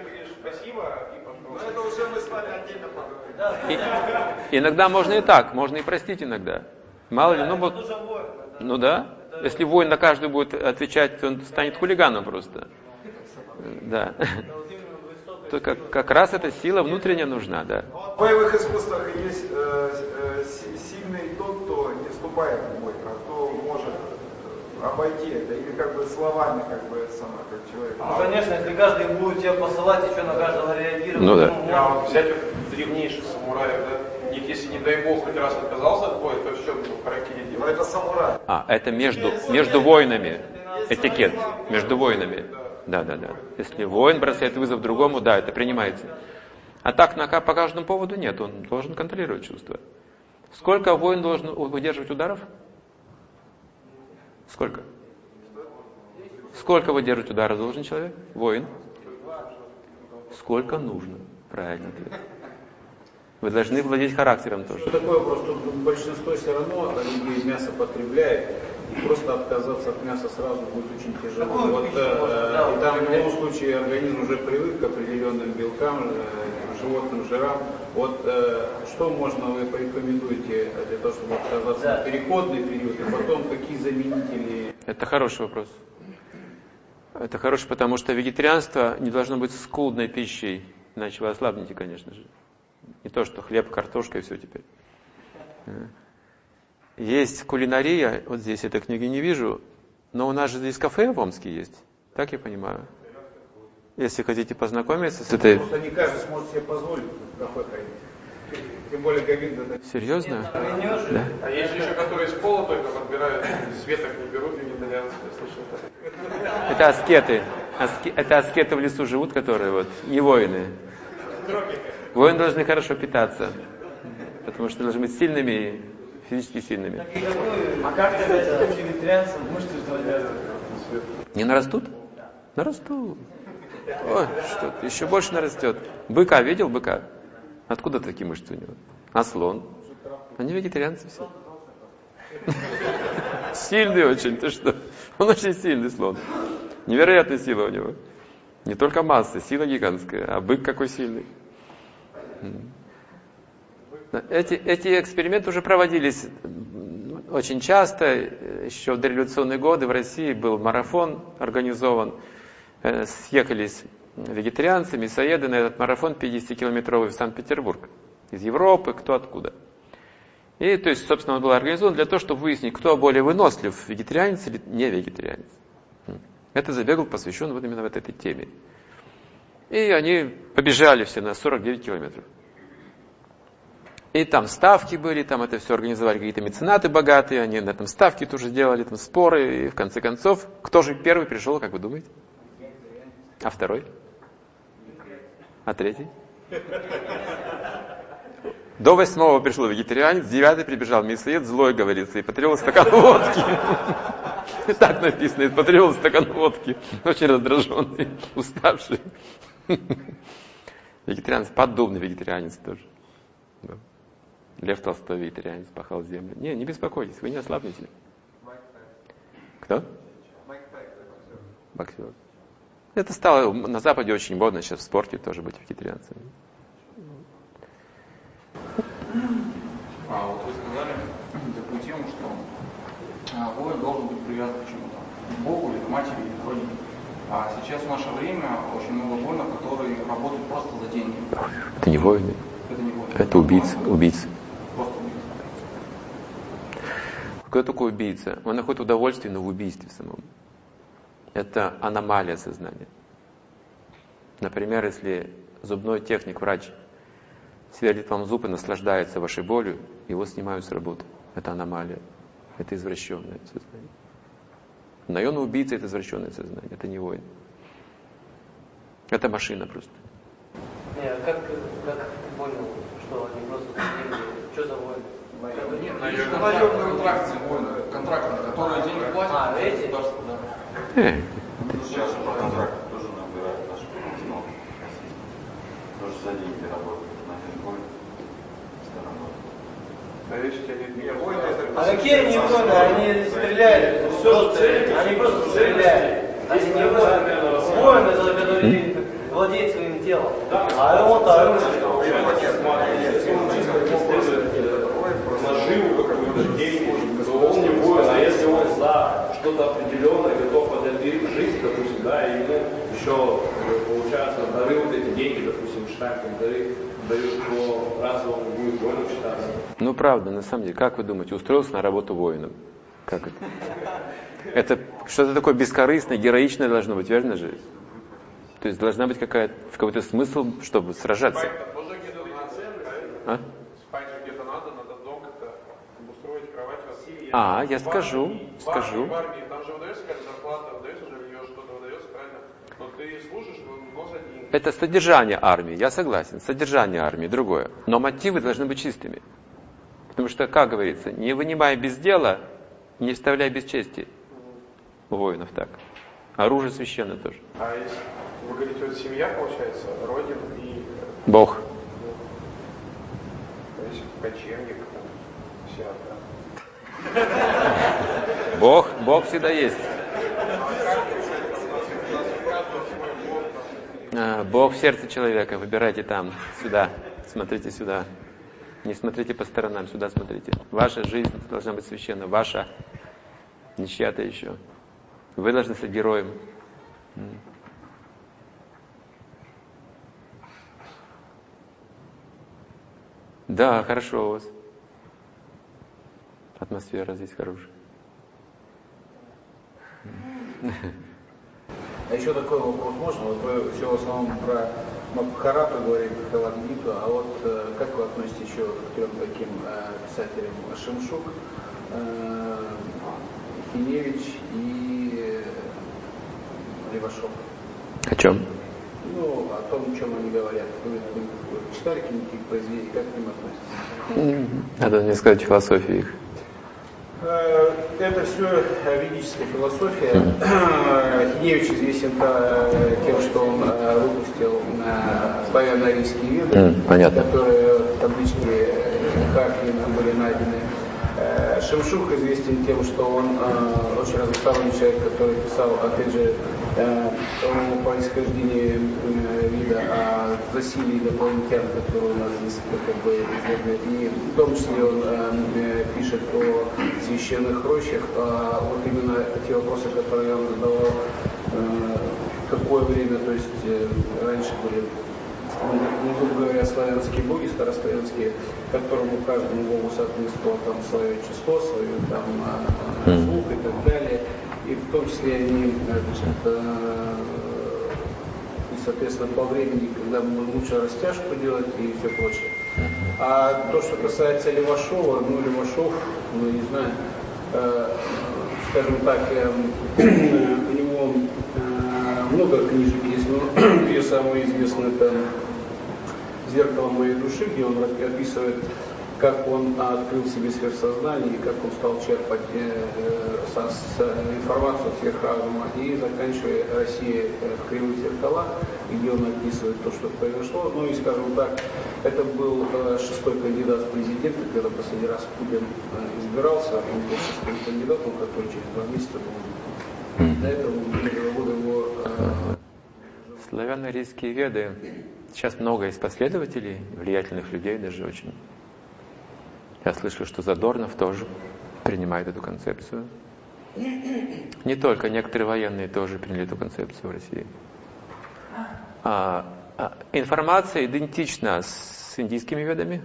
спасибо и пошел. Но это уже мы с вами отдельно поговорим. Иногда можно и так, можно и простить иногда. Мало ли, ну да. Если воин на каждую будет отвечать, то он станет хулиганом просто. Да. То как раз эта сила внутренняя нужна, да. В боевых искусствах есть сильный тот, кто не вступает в бой, а кто может обойти это, или как бы словами, как бы сама, как человек. Ну, конечно, если каждый будет тебя посылать, еще на каждого реагировать. Ну да. А вот взять вот древнейших самураев, да, них, если не дай бог хоть раз отказался от боя, то что в характере делать? Но это самурай. Это между воинами. Этикет. Между воинами. Да. Если воин бросает вызов другому, да, это принимается. А так по каждому поводу нет, он должен контролировать чувства. Сколько воин должен выдерживать ударов? Сколько? Сколько выдерживать ударов должен человек? Воин? Сколько нужно? Правильно ответ. Вы должны владеть характером тоже. Такой вопрос, что большинство все равно людей мясо потребляет, и просто отказаться от мяса сразу будет очень тяжело. Вот, и там в любом случае организм уже привык к определенным белкам, животным жирам. Вот что можно вы порекомендуете для того, чтобы отказаться на переходный период, и потом какие заменители? Это хороший вопрос. Это хороший, потому что вегетарианство не должно быть скудной пищей, иначе вы ослабнете, конечно же. Не то, что хлеб, картошка и все теперь. Есть кулинария, вот здесь этой книги не вижу, но у нас же здесь кафе в Омске есть, так я понимаю. Если хотите познакомиться с этой... Просто не каждый сможет себе позволить в кафе ходить. Тем более ковид. Серьезно? Да. А есть еще, которые из пола только подбирают, светок не берут вегетарианцы, я слышал так. Это аскеты. Это аскеты в лесу живут, которые вот не воины. Воины должны хорошо питаться, потому что должны быть сильными и физически сильными. А как тогда этим вегетарианцам мышцы развязывают? Не нарастут? Нарастут. Ой, что-то еще больше нарастет. Быка видел, быка? Откуда такие мышцы у него? А слон? Они вегетарианцы все. Сильный очень, ты что? Он очень сильный слон. Невероятная сила у него. Не только масса, сила гигантская, а бык какой сильный. Эти эксперименты уже проводились очень часто. Еще в дореволюционные годы в России был марафон организован. Съехались вегетарианцы, мясоеды на этот марафон 50-километровый в Санкт-Петербург. Из Европы, кто откуда. И, то есть, собственно, он был организован для того, чтобы выяснить, кто более вынослив, вегетарианец или не вегетарианец. Это забег был посвящен вот именно вот этой теме. И они побежали все на 49 километров. И там ставки были, там это все организовали какие-то меценаты богатые, они на этом ставки тоже делали, там споры, и в конце концов, кто же первый пришел, как вы думаете? А второй? А третий? До 8-го пришел вегетарианец, 9-й прибежал мясоед, злой, говорится, и потребовал стакан водки. Так написано, и потребовал стакан водки. Очень раздраженный, уставший. Вегетарианец, подобный вегетарианец тоже. Лев Толстой вегетарианец, пахал землю. Не беспокойтесь, вы не ослабнете. Кто? Боксер. Это стало на Западе очень модно сейчас в спорте тоже быть вегетарианцем. Вот вы сказали такую тему, что воин должен быть привязан к чему-то, к Богу или к матери, или к родине. А сейчас в наше время очень много воинов, которые работают просто за деньги. Это не воины. Это не воины. Это убийцы. Просто убийцы. Кто такой убийца? Он находит удовольствие, но в убийстве самом. Это аномалия сознания. Например, если зубной техник, врач сверлит вам зуб и наслаждается вашей болью, его снимают с работы. Это аномалия. Это извращенное сознание. Наемный убийца — это извращенное сознание. Это не воин. Это машина просто. Как ты понял, что они просто деньги? Что за воин? Нет, контракты воины, контракты, которые деньги платят. Эти? Да. Сейчас по контракту тоже набирают наши основы. Тоже за деньги работают. На один воин, А какие они воины? Они стреляют. Они просто стреляют. Они не воины. Воины, которые владеет своим телом. А он наживу, какую-то деньги, то он не воин, а если он за что-то определенное готов отдать жизнь, допустим, да, и ему еще, получается, дары вот эти деньги, допустим, считаем, как дары дают, то разве он будет воином считаться? Ну, правда, на самом деле, как вы думаете, устроился на работу воином? Как это? Это что-то такое бескорыстное, героичное должно быть, верно же? То есть должна быть какой-то смысл, чтобы сражаться. А? Я скажу. В армии, там же выдается какая-то зарплата, выдается жилье, что-то выдается, правильно? Но ты служишь, но за деньги. Это содержание армии, я согласен, содержание армии, другое. Но мотивы должны быть чистыми. Потому что, как говорится, не вынимай без дела, не вставляй без чести. У воинов так. Оружие священное тоже. А если вы говорите, вот семья, получается, родина и... Бог. То есть кочевник, все, да. Бог всегда есть. Бог в сердце человека. Выбирайте там, сюда. Смотрите сюда. Не смотрите по сторонам, сюда смотрите. Ваша жизнь должна быть священна. Ваша, не чья-то еще. Вы должны стать героем. Да, хорошо у вас. Атмосфера здесь хорошая. А еще такой вопрос можно? Вот вы все в основном про Мабхарату говорите, Бхагавад-гиту, а вот как вы относитесь еще к трем таким писателям? Шемшук, Хиневич и Левашов? О чем? Ну, о том, о чем они говорят. Вы читали какие-нибудь произведения, как к ним относитесь? Надо мне сказать философию их. Это все ведическая философия. Хиневич известен тем, что он выпустил славяно-арийские веды, которые в табличке Харкина были найдены. Шемшук известен тем, что он очень разносторонний человек, который писал, опять же, о происхождении вида, о засилии инопланетян, которые у нас здесь как бы и в том числе он пишет о священных рощах, вот именно те вопросы, которые он задавал, какое время, то есть раньше были, грубо говоря, славянские боги, старославянские, которому каждому богу соответствовало там свое число, свое там звук и так далее. И в том числе они, и, соответственно, по времени, когда лучше растяжку делать и все прочее. А то, что касается Левашова, Левашов, не знаю, скажем так, у него много книжек есть, но две самые известные, это «Зеркало моей души», где он описывает, как он открыл себе сверхсознание, и как он стал черпать информацию от сверхразума, и заканчивая «Россия в кривых зеркалах», где он описывает то, что произошло. Ну и, скажем так, это был 6-й кандидат в президенты, когда последний раз Путин избирался, он был 6-м кандидатом, который через 2 месяца был убит. До этого славяно-арийские веды. Сейчас много есть последователей, влиятельных людей даже очень. Я слышу, что Задорнов тоже принимает эту концепцию. Не только, некоторые военные тоже приняли эту концепцию в России. Информация идентична с индийскими ведами.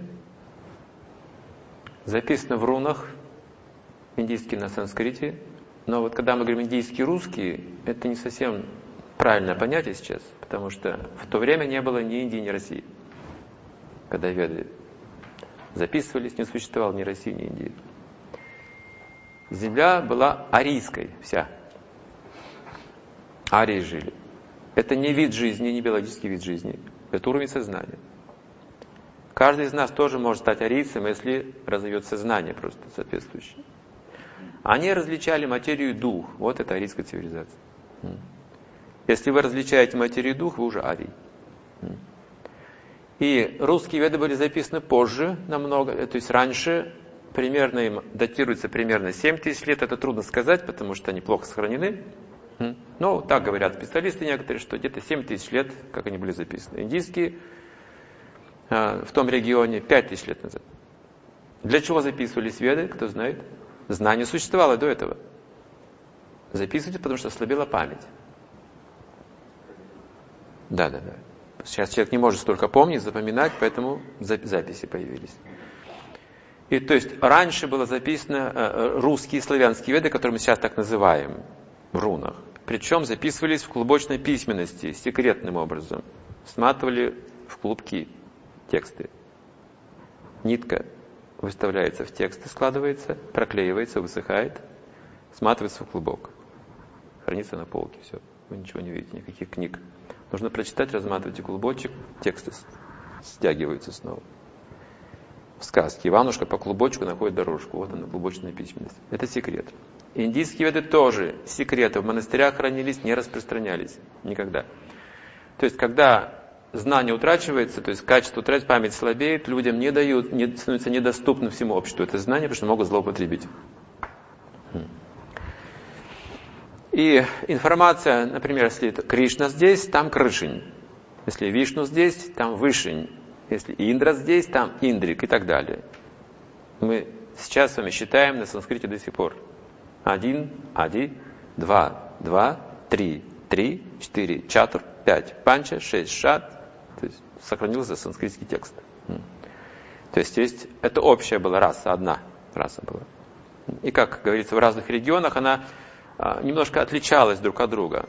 Записано в рунах, индийский на санскрите. Но вот когда мы говорим индийский, русский, это не совсем правильное понятие сейчас, потому что в то время не было ни Индии, ни России. Когда веды записывались, не существовало ни России, ни Индии. Земля была арийской вся. Арии жили. Это не вид жизни, не биологический вид жизни. Это уровень сознания. Каждый из нас тоже может стать арийцем, если развивает сознание просто соответствующее. Они различали материю и дух. Вот это арийская цивилизация. Если вы различаете материю и дух, вы уже арий. И русские веды были записаны позже намного, то есть раньше, примерно им датируется примерно 7 тысяч лет. Это трудно сказать, потому что они плохо сохранены. Ну, так говорят специалисты некоторые, что где-то 7 тысяч лет, как они были записаны. Индийские в том регионе 5 тысяч лет назад. Для чего записывались веды, кто знает? Знание существовало до этого. Записывайте, потому что ослабела память. Да. Сейчас человек не может столько помнить, запоминать, поэтому записи появились. И то есть раньше было записано русские и славянские веды, которые мы сейчас так называем, в рунах. Причем записывались в клубочной письменности, секретным образом. Сматывали в клубки тексты. Нитка выставляется в тексты, складывается, проклеивается, высыхает, сматывается в клубок. Хранится на полке, все. Вы ничего не видите, никаких книг. Нужно прочитать, разматывайте клубочек, тексты стягиваются снова. В сказке Иванушка по клубочку находит дорожку. Вот она, клубочная письменность. Это секрет. Индийские веды тоже секреты в монастырях хранились, не распространялись. Никогда. То есть, когда знание утрачивается, то есть качество утрачивается, память слабеет, людям не дают, становится недоступно всему обществу это знание, потому что могут злоупотребить. И информация, например, если Кришна здесь, там Кришень. Если Вишну здесь, там Вышень. Если Индра здесь, там Индрик и так далее. Мы сейчас с вами считаем на санскрите до сих пор. 1, 1, 2, 2, 3, 3, 4, чатур, 5, панча, 6, шат. То есть сохранился санскритский текст. То есть это общая была раса, одна раса была. И как говорится, в разных регионах она немножко отличалась друг от друга.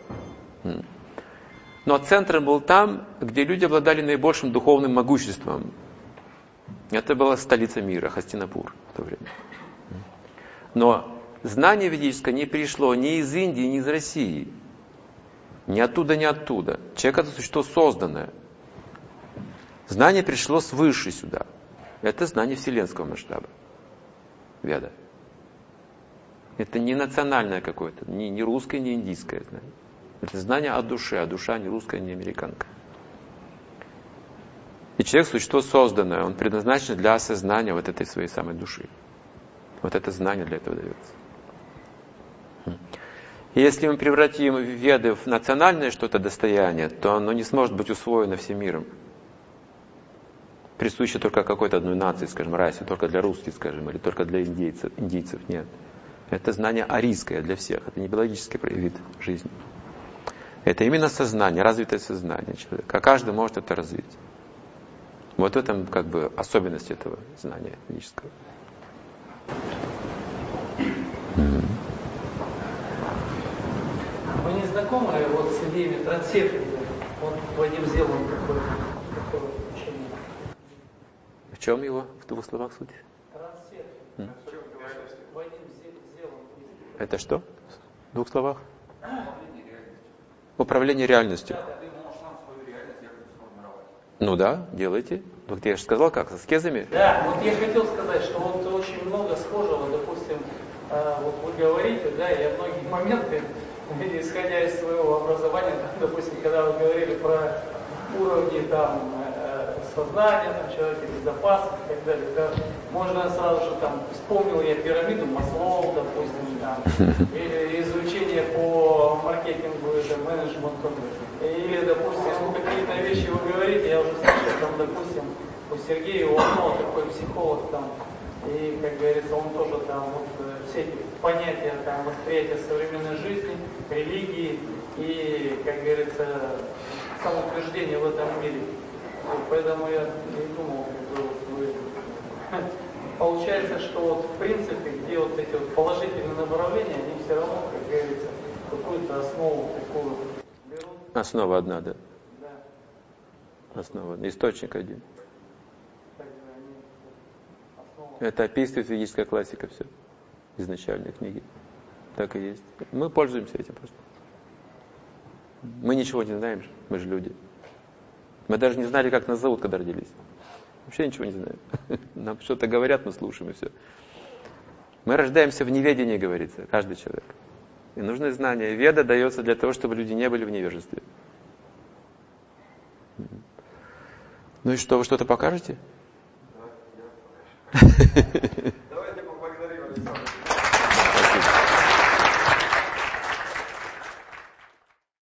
Но центром был там, где люди обладали наибольшим духовным могуществом. Это была столица мира, Хастинапур в то время. Но знание ведическое не пришло ни из Индии, ни из России. Ни оттуда, ни оттуда. Человек — это существо созданное. Знание пришло свыше сюда. Это знание вселенского масштаба. Веда. Это не национальное какое-то, не русское, не индийское знание. Это знание о душе, а душа не русская, не американка. И человек — существо созданное, он предназначен для осознания вот этой своей самой души. Вот это знание для этого дается. И если мы превратим веды в национальное что-то достояние, то оно не сможет быть усвоено всем миром. Присуще только какой-то одной нации, скажем, расе, только для русских, скажем, или только для индийцев. Нет. Это знание арийское для всех. Это не биологический вид жизни. Это именно сознание, развитое сознание человека. А каждый может это развить. Вот в этом как бы особенность этого знания ведического. Вы не знакомы вот с идеями трансерфинга? Вот Вадим сделал такое учение. В чем его, в двух словах, суть? Трансерфинг. Вадим сделал. Это что? В двух словах? Управление реальностью. Ну да, делайте. Вот я же сказал, как, с аскезами? Да, вот я хотел сказать, что вот очень много схожего, допустим, вот вы говорите, да, я многие моменты, исходя из своего образования, допустим, когда вы говорили про уровни там сознания, там, человека безопасности и так далее, да, можно сразу же там вспомнил я пирамиду Маслоу, допустим, там, или изучение по маркетингу, это менеджменту, или, допустим, ну, какие-то вещи вы говорите, я уже слышал, там, допустим, у Сергея Иванова такой психолог там, и, как говорится, он тоже там вот все эти понятия там восприятия современной жизни, религии и, как говорится, самоутверждения в этом мире. Поэтому я не думал, как вы... Получается, что вот в принципе, где вот эти вот положительные направления, они все равно, как говорится, какую-то основу такую берут. Основа одна, да? Да. Основа, источник один. Это описывает ведическая классика все. Изначальные книги. Так и есть. Мы пользуемся этим просто. Мы ничего не знаем, мы же люди. Мы даже не знали, как нас зовут, когда родились. Вообще ничего не знаем. Нам что-то говорят, мы слушаем и все. Мы рождаемся в неведении, говорится, каждый человек. И нужны знания. Веда дается для того, чтобы люди не были в невежестве. Ну и что, вы что-то покажете? Да, я покажу.